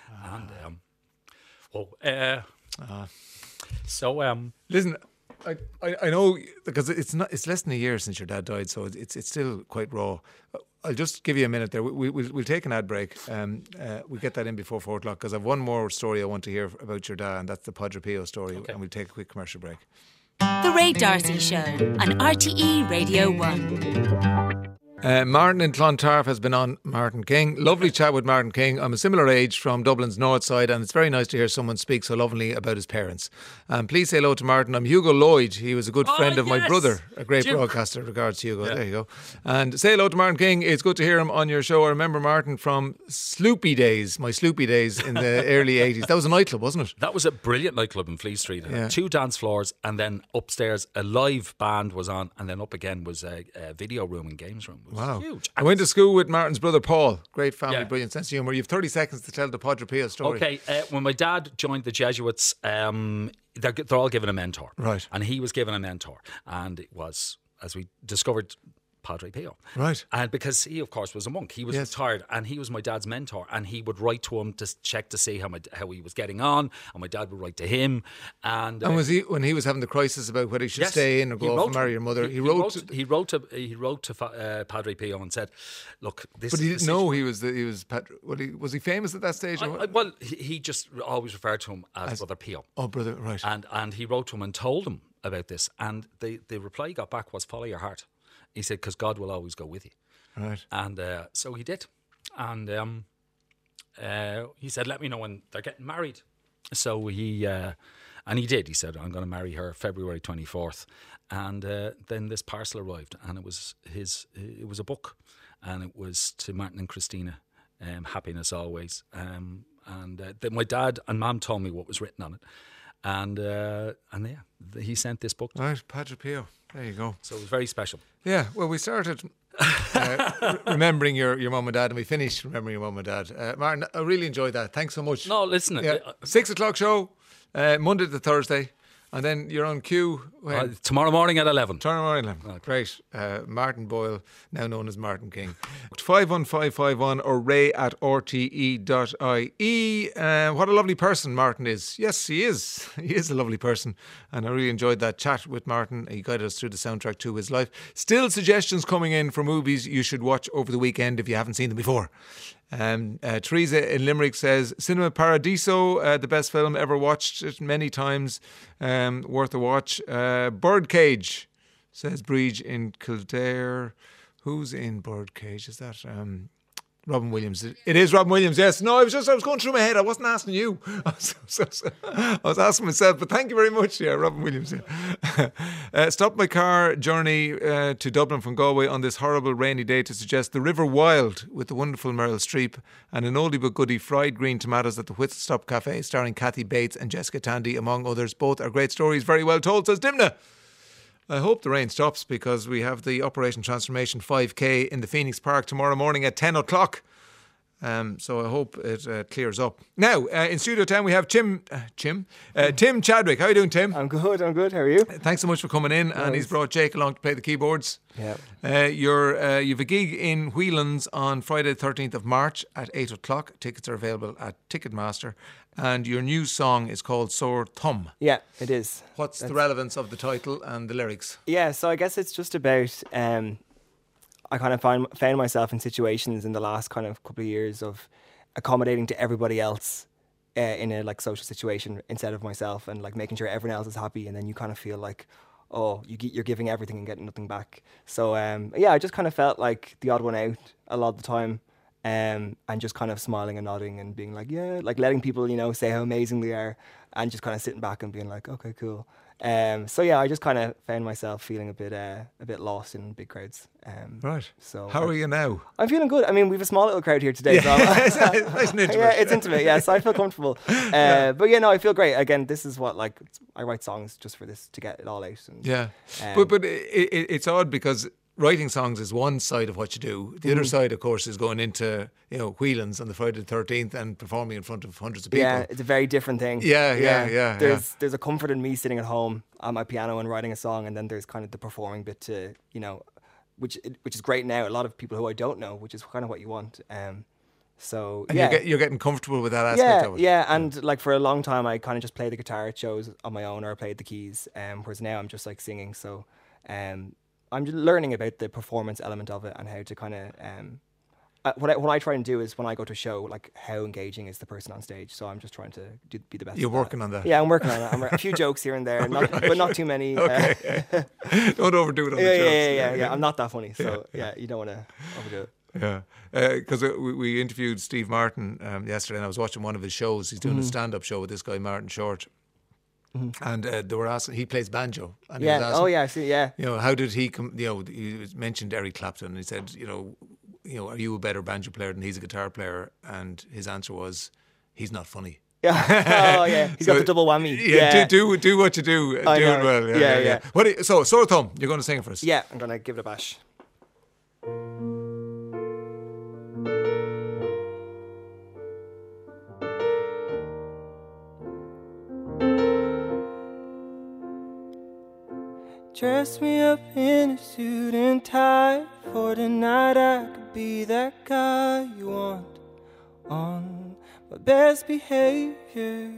S2: Listen, I know, because it's less than a year since your dad died, so it's still quite raw. I'll just give you a minute there. We'll take an ad break. We'll get that in before 4 o'clock, because I've one more story I want to hear about your dad, and that's the Padre Pio story. Okay. And we'll take a quick commercial break.
S10: The Ray D'Arcy Show on RTE Radio 1.
S2: Martin in Clontarf has been on Martin King. Lovely chat with Martin King. I'm a similar age from Dublin's north side, and it's very nice to hear someone speak so lovingly about his parents. Please say hello to Martin. I'm Hugo Lloyd. He was a good friend of my brother, a great broadcaster. Regards, Hugo. Yeah. There you go. And say hello to Martin King. It's good to hear him on your show. I remember Martin from Sloopy days, my Sloopy days in the early 80s. That was a nightclub, wasn't it?
S11: That was a brilliant nightclub in Fleet Street. It had 2 dance floors, and then upstairs a live band was on, and then up again was a video room and games room. It was huge.
S2: I went to school with Martin's brother Paul. Great family, brilliant sense of humour. You have 30 seconds to tell the Padre Pio story.
S11: Okay, when my dad joined the Jesuits, they're all given a mentor.
S2: Right.
S11: And he was given a mentor. And it was, as we discovered, Padre Pio.
S2: Right.
S11: And because he, of course, was a monk. He was retired, and he was my dad's mentor, and he would write to him to check to see how he was getting on, and my dad would write to him. And
S2: was he, when he was having the crisis about whether he should stay in or go off and marry your mother, he wrote
S11: to Padre Pio and said, look, this.
S2: But he didn't know he was was he famous at that stage?
S11: Well, he just always referred to him as Brother Pio.
S2: Oh, brother, right.
S11: And he wrote to him and told him about this, and the reply he got back was, follow your heart. He said, because God will always go with you.
S2: Right.
S11: And so he did. And he said, let me know when they're getting married. So he did. He said, I'm going to marry her February 24th. And then this parcel arrived, and it was a book. And it was to Martin and Christina, Happiness Always. And then my dad and Mum told me what was written on it. And he sent this book.
S2: Right, Padre Pio. There you go.
S11: So it was very special.
S2: Yeah, well, we started remembering your mum and dad, and we finished remembering your mum and dad. Martin, I really enjoyed that. Thanks so much.
S11: No, listen.
S2: 6 o'clock show, Monday to Thursday. And then you're on cue
S11: tomorrow morning at 11.
S2: Tomorrow morning at 11. Okay. Great. Martin Boyle, now known as Martin King. 51551 or ray@rte.ie. What a lovely person Martin is. Yes, he is. He is a lovely person. And I really enjoyed that chat with Martin. He guided us through the soundtrack to his life. Still suggestions coming in for movies you should watch over the weekend if you haven't seen them before. Teresa in Limerick says Cinema Paradiso, the best film ever watched it many times, worth a watch. Birdcage, says Breach in Kildare. Who's in Birdcage? Is that Robin Williams? It is Robin Williams, yes. No, I was going through my head. I wasn't asking you. I was asking myself, but thank you very much. Yeah, Robin Williams. Yeah. Stopped my car journey to Dublin from Galway on this horrible rainy day to suggest The River Wild with the wonderful Meryl Streep and an oldie but goodie Fried Green Tomatoes at the Whistle Stop Cafe starring Kathy Bates and Jessica Tandy, among others. Both are great stories, very well told, says Dimna. I hope the rain stops because we have the Operation Transformation 5K in the Phoenix Park tomorrow morning at 10 o'clock. So I hope it clears up. Now, in Studio 10 we have Tim Chadwick. How are you doing, Tim?
S16: I'm good. How are you?
S2: Thanks so much for coming in. And he's brought Jake along to play the keyboards.
S16: Yeah.
S2: You've a gig in Whelan's on Friday the 13th of March at 8 o'clock. Tickets are available at Ticketmaster. And your new song is called Sore Thumb.
S16: Yeah, it is.
S2: What's the relevance of the title and the lyrics?
S16: Yeah, so I guess it's just about... I kind of found myself in situations in the last kind of couple of years of accommodating to everybody else in a like social situation instead of myself, and like making sure everyone else is happy, and then you kind of feel like, oh, you're giving everything and getting nothing back. So I just kind of felt like the odd one out a lot of the time, and just kind of smiling and nodding and being like, yeah, like letting people, say how amazing they are, and just kind of sitting back and being like, okay, cool. I just kind of found myself feeling a bit lost in big crowds.
S2: Right.
S16: So
S2: how are you now?
S16: I'm feeling good. I mean, we have a small little crowd here today.
S2: Yeah.
S16: So
S2: nice and intimate.
S16: Yeah, it's intimate. Yeah, so I feel comfortable. I feel great. Again, this is what I write songs just for this, to get it all out. And,
S2: yeah, but it's odd because writing songs is one side of what you do. The other side, of course, is going into Whelan's on the Friday the 13th and performing in front of hundreds of people.
S16: Yeah, it's a very different thing.
S2: Yeah.
S16: There's a comfort in me sitting at home on my piano and writing a song, and then there's kind of the performing bit to which is great now. A lot of people who I don't know, which is kind of what you want. You're getting comfortable with that aspect of it. Yeah, and like for a long time, I kind of just played the guitar at shows on my own, or I played the keys. Whereas now I'm just like singing. So, I'm just learning about the performance element of it and how to kind of what I try and do is when I go to a show, like how engaging is the person on stage. So I'm just trying to be the best.
S2: You're working on that.
S16: Yeah, I'm working on it. A few jokes here and there, but not too many.
S2: Okay. Don't overdo it on the jokes.
S16: Yeah. I'm not that funny, so you don't want to overdo it.
S2: Yeah, because we interviewed Steve Martin yesterday, and I was watching one of his shows. He's doing a stand-up show with this guy Martin Short. Mm-hmm. And they were asking, he plays banjo. And he was asking,
S16: I see, yeah.
S2: How did he come, he mentioned Eric Clapton, and he said, are you a better banjo player than he's a guitar player? And his answer was, he's not funny.
S16: Yeah. He's got the double whammy.
S2: Yeah. Do what you do. Do it well.
S16: Yeah.
S2: So, Sore Thumb, you're going to sing it for us.
S16: Yeah, I'm going to give it a bash. Dress me up in a suit and tie. For tonight I could be that guy you want on my best behavior.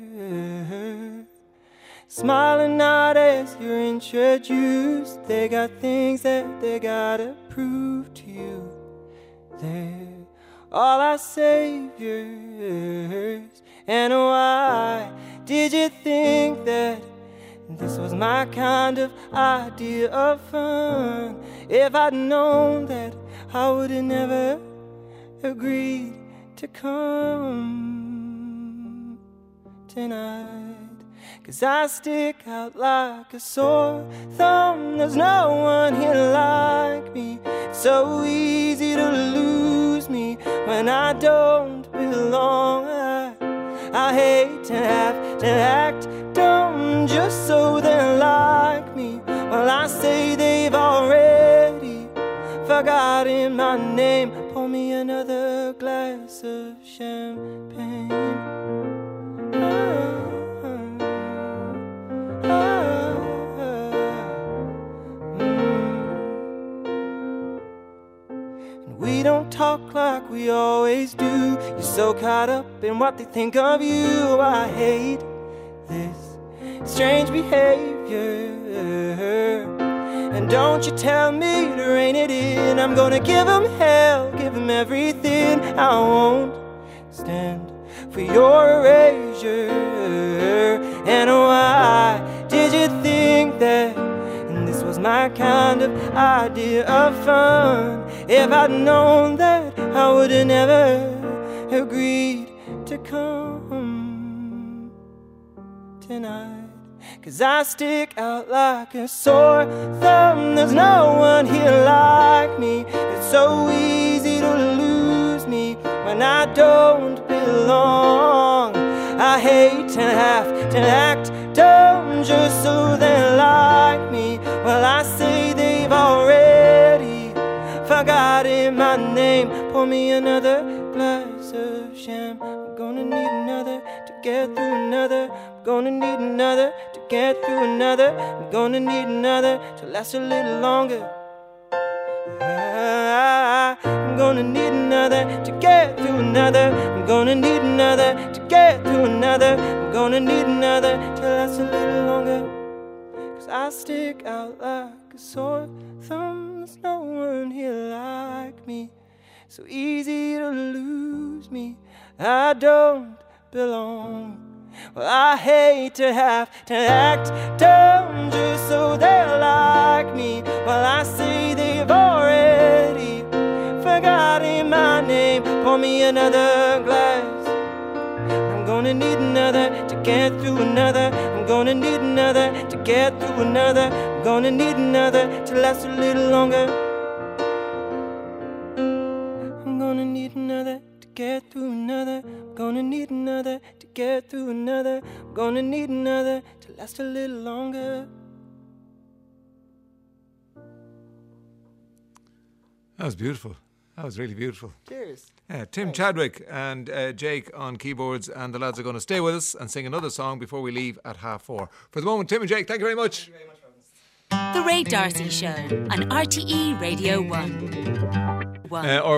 S16: Smiling out as you're introduced. They got things that they gotta prove to you. They're all our saviors. And why did you think that this was my kind of idea of fun? If I'd known that, I would have never agreed to come tonight. 'Cause I stick out like a sore thumb. There's no one here like me. It's so easy to lose me when I don't belong. I hate to have to act dumb just so they like me. Well, I say they've already forgotten my name. Pour me another glass of champagne. We don't talk like we always do. You're so caught up in what they think of you. I hate this strange behavior. And don't you tell me to rein it in. I'm gonna give them hell, give them everything. I won't stand for your erasure. And why did you think that this was my kind of idea of fun? If I'd known that, I would have never agreed to come tonight. 'Cause I stick out like a sore thumb. There's no one here like me. It's so easy to lose me when I don't belong. I hate to have to act dumb just so they like me. Well, I my name. Pour me another glass of sham. I'm gonna need another to get through another. I'm gonna need another to get through another. I'm gonna need another to last a little longer. I'm gonna need another to get through another. I'm gonna need another to get through another. I'm gonna need another to last a little longer. 'Cause I stick out like a sore thumb. There's no one here like me. So easy to lose me. I don't belong. Well, I hate to have to act dumb just so they're like me. Well, I see they've already forgotten my name. Pour me another glass. I'm gonna need another to get through another. I'm gonna need another to get through another. I'm gonna need another to last a little longer. I'm gonna need another to get through another. I'm gonna need another to get through another. I'm gonna need another to last a little longer.
S2: That was beautiful. That was really beautiful.
S16: Cheers.
S2: Tim Chadwick and Jake on keyboards, and the lads are going to stay with us and sing another song before we leave at 4:30. For the moment, Tim and Jake, thank you very much.
S10: The Ray D'Arcy Show on RTE Radio 1.
S2: Or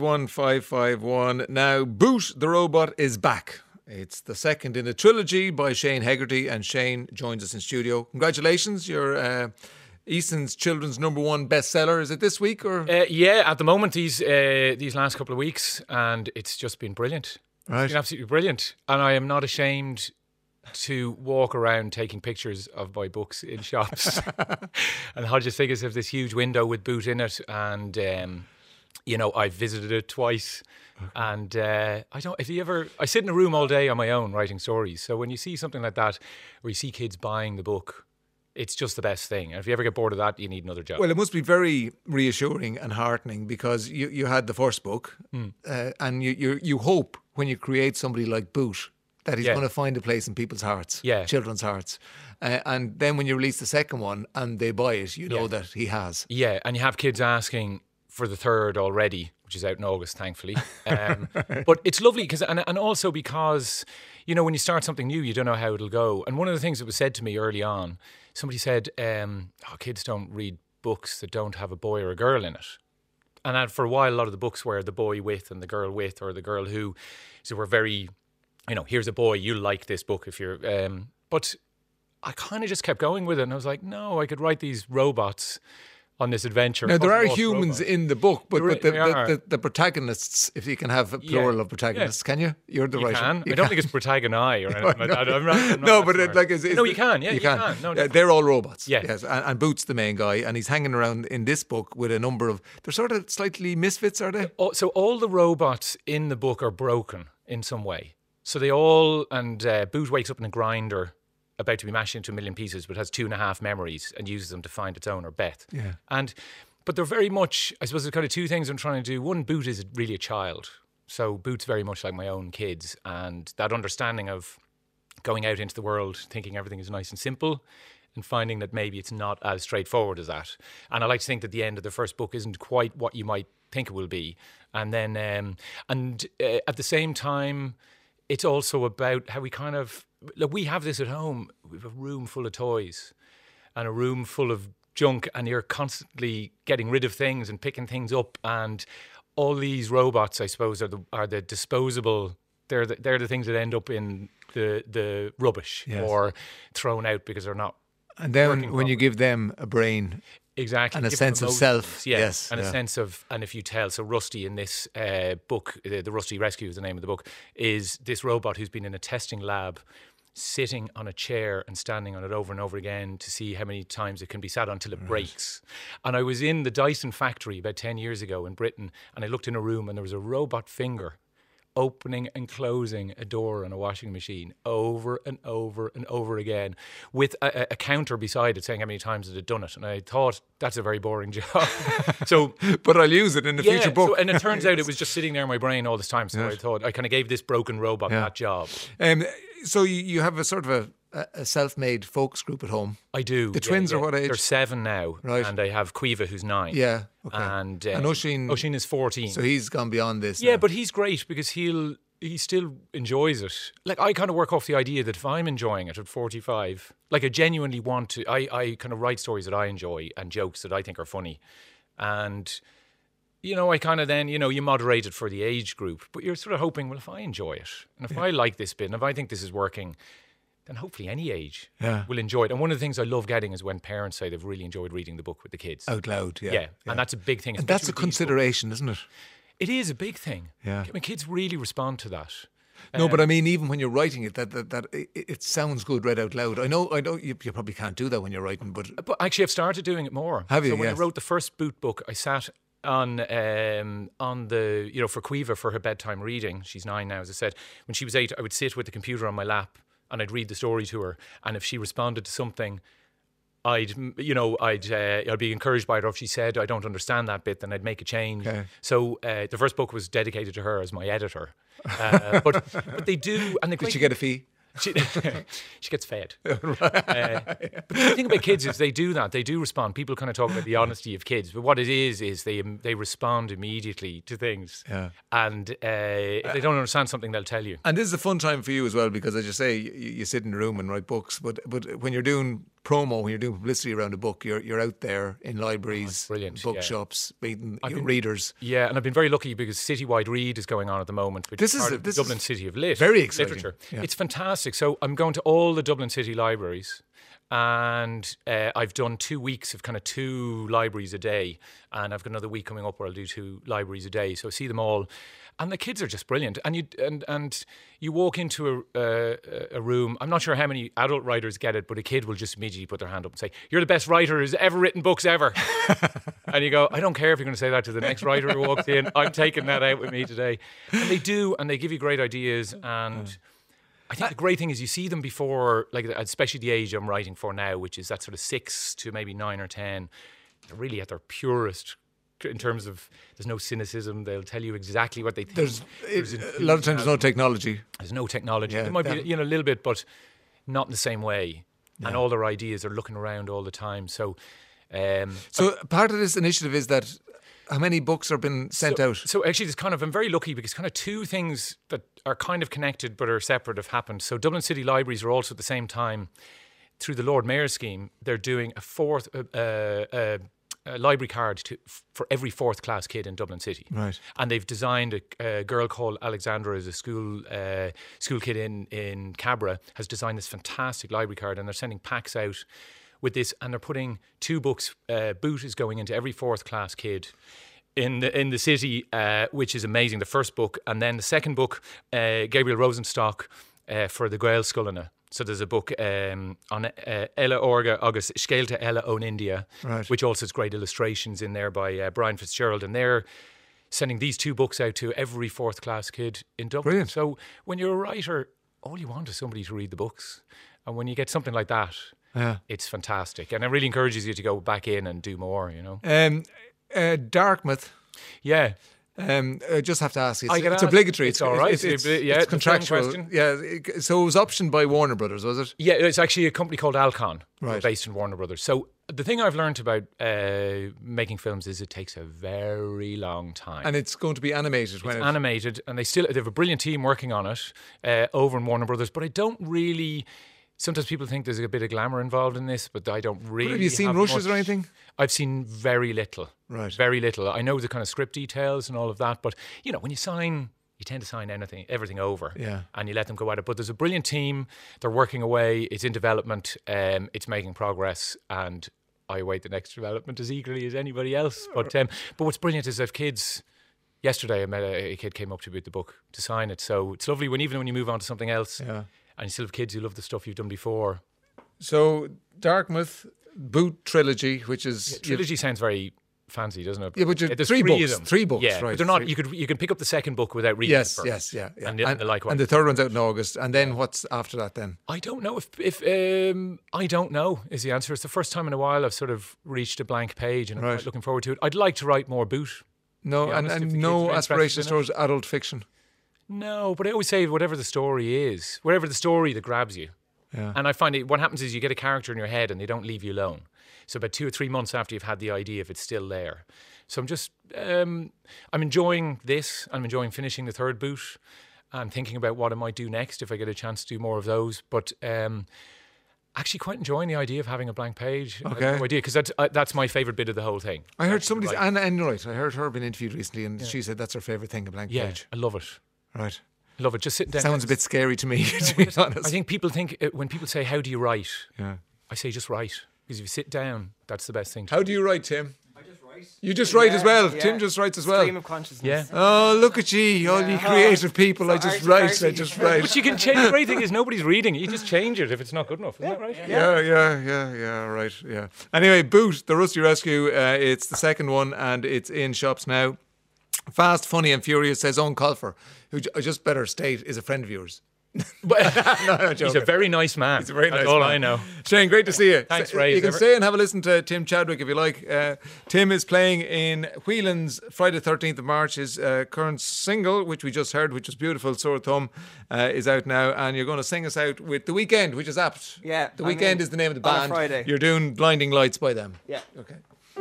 S2: 51551. Now, Boot the Robot is back. It's the second in a trilogy by Shane Hegarty, and Shane joins us in studio. Congratulations, you're Easton's children's #1 bestseller. Is it this week or?
S17: Yeah, at the moment these last couple of weeks, and it's just been brilliant.
S2: Right.
S17: It's been absolutely brilliant, and I am not ashamed to walk around taking pictures of my books in shops. And I'll just think of this huge window with Boot in it, and I've visited it twice. Okay. And I sit in a room all day on my own writing stories. So when you see something like that, where you see kids buying the book, it's just the best thing. And if you ever get bored of that, you need another job.
S2: Well, it must be very reassuring and heartening, because you had the first book, and you hope when you create somebody like Boot that he's going to find a place in people's hearts, children's hearts. And then when you release the second one and they buy it, you know that he has.
S17: Yeah, and you have kids asking for the third already, which is out in August, thankfully. But it's lovely and also because, when you start something new, you don't know how it'll go. And one of the things that was said to me early on, somebody said, kids don't read books that don't have a boy or a girl in it. And for a while, a lot of the books were the boy with and the girl with, or the girl who. So we're very, here's a boy, you'll like this book if you're. But I kind of just kept going with it, and I was like, no, I could write these robots on this adventure.
S2: Now, there are humans in the book, but the protagonists, if you can have a plural of protagonists, can you? You're the writer.
S17: Can. I don't think it's protagoni or anything like that.
S2: No,
S17: you can. Yeah, you can. No,
S2: they're all robots.
S17: Yeah.
S2: Yes, and Boot's the main guy, and he's hanging around in this book with a number of. They're sort of slightly misfits, are they?
S17: So all the robots in the book are broken in some way. So they all, and Boot wakes up in a grinder, about to be mashed into a million pieces, but has 2.5 memories and uses them to find its owner, Beth.
S2: Yeah.
S17: But they're very much, I suppose there's kind of two things I'm trying to do. One, Boot is really a child. So Boot's very much like my own kids, and that understanding of going out into the world thinking everything is nice and simple and finding that maybe it's not as straightforward as that. And I like to think that the end of the first book isn't quite what you might think it will be. And then, at the same time, it's also about how we kind of, look, we have this at home. We have a room full of toys and a room full of junk, and you're constantly getting rid of things and picking things up. And all these robots, I suppose, are the disposable. They're the things that end up in the rubbish or thrown out because they're not.
S2: And then when you give them a brain.
S17: Exactly.
S2: And a sense of self.
S17: Yes. And a sense of, and if you tell, so Rusty in this book, the Rusty Rescue is the name of the book, is this robot who's been in a testing lab, sitting on a chair and standing on it over and over again to see how many times it can be sat on till it breaks. And I was in the Dyson factory about 10 years ago in Britain, and I looked in a room and there was a robot finger opening and closing a door on a washing machine over and over and over again, with a counter beside it saying how many times it had done it. And I thought, that's a very boring job.
S2: But I'll use it in the future book.
S17: And it turns out it was just sitting there in my brain all this time. So I thought, I kind of gave this broken robot that job.
S2: So you have a sort of a self-made folks group at home.
S17: I do.
S2: The twins are what age?
S17: They're 7 now.
S2: Right.
S17: And I have Caoimhe, who's 9.
S2: Yeah. Okay.
S17: And
S2: Oisín
S17: is 14.
S2: So he's gone beyond this.
S17: Yeah,
S2: now.
S17: but he's great because he still enjoys it. Like, I kind of work off the idea that if I'm enjoying it at 45, like, I genuinely want to. I kind of write stories that I enjoy and jokes that I think are funny, and. I kind of then, you moderate it for the age group, but you're sort of hoping, well, if I enjoy it, and if I like this bit, and if I think this is working, then hopefully any age will enjoy it. And one of the things I love getting is when parents say they've really enjoyed reading the book with the kids.
S2: Out loud, yeah.
S17: Yeah, and that's a big thing.
S2: And that's a consideration, isn't it?
S17: It is a big thing.
S2: Yeah.
S17: I mean, kids really respond to that.
S2: No, but I mean, even when you're writing it, that it sounds good read out loud. I know, you probably can't do that when you're writing, but
S17: actually, I've started doing it more.
S2: Have you?
S17: So when
S2: yes.
S17: I wrote the first Boot book, I sat on the for Caoimhe for her bedtime reading. She's 9 now, as I said. When she was 8, I would sit with the computer on my lap and I'd read the story to her. And if she responded to something, I'd be encouraged by it. Or if she said, I don't understand that bit, then I'd make a change.
S2: Okay.
S17: So the first book was dedicated to her as my editor. But they do. And
S2: did she get a fee?
S17: She gets fed. But the thing about kids is they do that. They do respond. People kind of talk about the honesty of kids, but what it is they respond immediately to things.
S2: Yeah.
S17: And if they don't understand something, they'll tell you.
S2: And this is a fun time for you as well because, as you say, you sit in the room and write books. But when you're doing promo, when you're doing publicity around a book, you're out there in libraries, bookshops, meeting readers.
S17: Yeah, and I've been very lucky because Citywide Read is going on at the moment, which is part of the Dublin City of Lit.
S2: Very exciting.
S17: Literature.
S2: Yeah.
S17: It's fantastic. So I'm going to all the Dublin City libraries. And I've done 2 weeks of kind of 2 libraries a day, and I've got another week coming up where I'll do 2 libraries a day. So I see them all, and the kids are just brilliant. And you walk into a room. I'm not sure how many adult writers get it, but a kid will just immediately put their hand up and say, "You're the best writer who's ever written books ever." And you go, "I don't care if you're going to say that to the next writer who walks in. I'm taking that out with me today." And they do, and they give you great ideas and. I think the great thing is you see them before, like especially the age I'm writing for now, which is that sort of 6 to maybe 9 or 10. They're really at their purest in terms of there's no cynicism. They'll tell you exactly what they think.
S2: There's a lot of times there's no technology.
S17: There's no technology.
S2: Yeah,
S17: there might be a little bit, but not in the same way. Yeah. And all their ideas are looking around all the time. So
S2: part of this initiative is that how many books are being sent out?
S17: So actually, I'm very lucky because kind of 2 things that are kind of connected but are separate have happened. So Dublin City Libraries are also at the same time, through the Lord Mayor scheme, they're doing a library card for every 4th class kid in Dublin City.
S2: Right.
S17: And they've designed a girl called Alexandra, as a school kid in Cabra, has designed this fantastic library card, and they're sending packs out with this, and they're putting 2 books. Boot is going into every 4th class kid in the city, which is amazing. The first book, and then the second book, Gabriel Rosenstock for the Gael Scullina. So there's a book on Ella Orga August Scéalta Ella Ón India,
S2: right,
S17: which also has great illustrations in there by Brian Fitzgerald, and they're sending these 2 books out to every 4th class kid in Dublin.
S2: Brilliant.
S17: So when you're a writer, all you want is somebody to read the books, and when you get something like that.
S2: Yeah.
S17: It's fantastic, and it really encourages you to go back in and do more,
S2: Dartmouth.
S17: Yeah.
S2: I just have to ask you.
S17: It's
S2: obligatory.
S17: It's all right.
S2: It's contractual. Yeah. So it was optioned by Warner Brothers, was it?
S17: Yeah, it's actually a company called Alcon,
S2: right,
S17: based in Warner Brothers. So the thing I've learned about making films is it takes a very long time.
S2: And it's going to be animated.
S17: It's animated, and they have a brilliant team working on it over in Warner Brothers, but I don't really... Sometimes people think there's a bit of glamour involved in this, but I don't really.
S2: But have you seen rushes or anything?
S17: I've seen very little.
S2: Right.
S17: Very little. I know the kind of script details and all of that, but when you sign, you tend to sign everything over.
S2: Yeah.
S17: And you let them go at it. But there's a brilliant team. They're working away. It's in development. It's making progress, and I await the next development as eagerly as anybody else. But what's brilliant is I've kids. Yesterday, I met a kid came up to me with the book to sign it. So it's lovely even when you move on to something else.
S2: Yeah.
S17: And you still have kids who love the stuff you've done before.
S2: So Dartmouth, Boot trilogy, which is...
S17: Yeah, trilogy sounds very fancy, doesn't it?
S2: Yeah, but
S17: there's
S2: 3 books.
S17: of them.
S2: 3 books,
S17: yeah,
S2: right.
S17: But they're not... You can pick up the second book without reading it first.
S2: Yes, yeah.
S17: And the likewise.
S2: And the third one's out in August. And then what's after that then?
S17: I don't know if I don't know is the answer. It's the first time in a while I've sort of reached a blank page, and I'm quite looking forward to it. I'd like to write more Boot.
S2: No, and no aspirations towards adult fiction?
S17: No, but I always say whatever the story is, whatever the story that grabs you.
S2: Yeah.
S17: And I find what happens is you get a character in your head and they don't leave you alone. So about 2 or 3 months after you've had the idea, if it's still there. So I'm just, I'm enjoying this. I'm enjoying finishing the third boot and thinking about what I might do next if I get a chance to do more of those. But actually quite enjoying the idea of having a blank page.
S2: Okay.
S17: I have no idea, because that's my favourite bit of the whole thing.
S2: I heard somebody's, Anna Enright, I heard her being interviewed recently, and she said that's her favourite thing, a blank page.
S17: I love it.
S2: Right.
S17: I love it. Just sitting down.
S2: Sounds a bit scary to me, to be honest.
S17: I think people think, when people say, how do you write?
S2: Yeah.
S17: I say, just write. Because if you sit down, that's the best thing to
S2: How do you write, Tim? You just write as well.
S16: Yeah.
S2: Tim just writes as well.
S16: Stream of consciousness.
S17: Yeah.
S2: Oh, look at you, all you creative people. I just write.
S17: But you can change. The great thing is nobody's reading it. You just change it if it's not good enough. Isn't that right?
S2: Yeah, right, yeah. Anyway, Boot, the Rusty Rescue, it's the second one and it's in shops now. Fast, Funny and Furious, says Owen Colfer, who I just better state is a friend of yours. No,
S17: he's a very nice man.
S2: He's a very nice
S17: That's all
S2: man.
S17: I know.
S2: Shane, great to see you.
S17: Thanks, Ray.
S2: You can stay and have a listen to Tim Chadwick if you like. Tim is playing in Whelan's Friday 13th of March. His current single, which we just heard, which was beautiful, Sore Thumb, is out now. And you're going to sing us out with The Weekend, which is apt.
S16: Yeah.
S2: The Weekend is the name of the band.
S16: On a Friday.
S2: You're doing Blinding Lights by them.
S16: Yeah.
S2: Okay.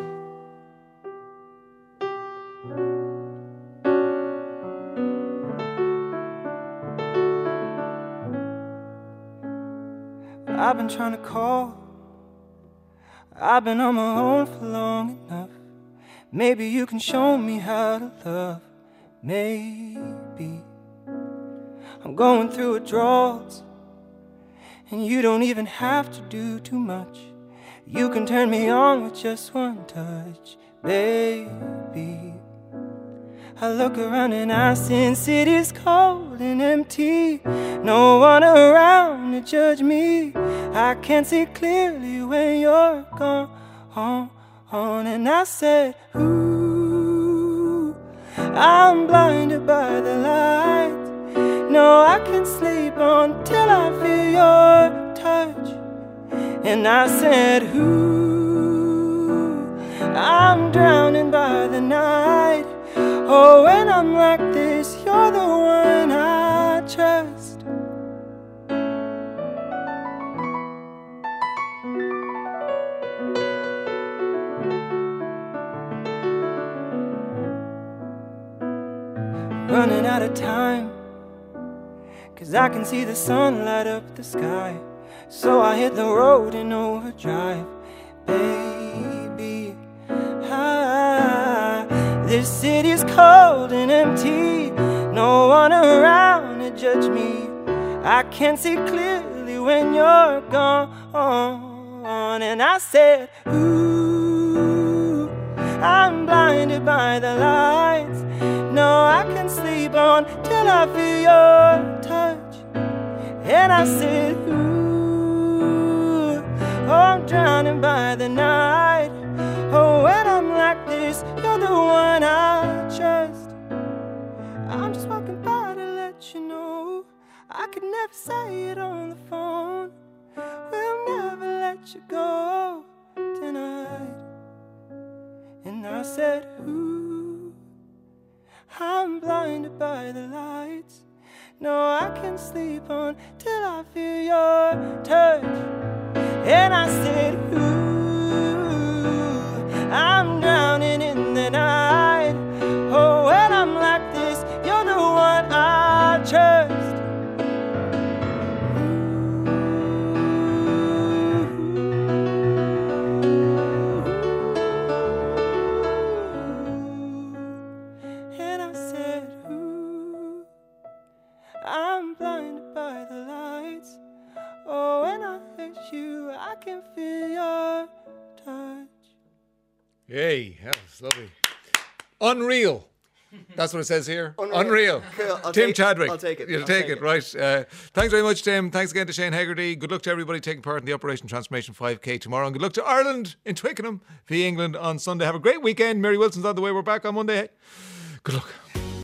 S16: I've been trying to call. I've been on my own for long enough. Maybe you can show me how to love. Maybe I'm going through a drought, and you don't even have to do too much. You can turn me on with just one touch, baby. I look around and I see cities cold and empty. No one around to judge me. I can't see clearly when you're gone. And I said, ooh, I'm blinded by the light. No, I can't sleep until I feel your touch. And I said, ooh, I'm drowning by the night. Oh, when I'm like this, you're the one I trust. Running out of time, 'cause I can see the sun light up the sky. So I hit the road in overdrive, baby. This city's cold and empty. No one around to judge me. I can't see clearly when you're gone. And I said, ooh, I'm blinded by the lights. No, I can sleep on till I feel your touch. And I said, ooh, oh, I'm drowning by the night. Oh, when I'm like this, you're the one I trust. I'm just walking by to let you know I could never say it on the phone. We'll never let you go tonight. And I said, ooh, I'm blinded by the lights. No, I can't sleep until I feel your touch. And I said, ooh, I'm drowning in the night. Oh, when I'm like this, you're the one I trust. And I said, ooh, I'm blinded by the lights. Oh, when I hit you, I can feel your touch.
S2: Yay, that was lovely. Unreal. That's what it says here. Unreal.
S8: Cool.
S2: Tim Chadwick.
S8: I'll take it.
S2: You'll take it, right. Thanks very much, Tim. Thanks again to Shane Hegarty. Good luck to everybody taking part in the Operation Transformation 5K tomorrow. And good luck to Ireland in Twickenham v England on Sunday. Have a great weekend. Mary Wilson's on the way. We're back on Monday. Good luck.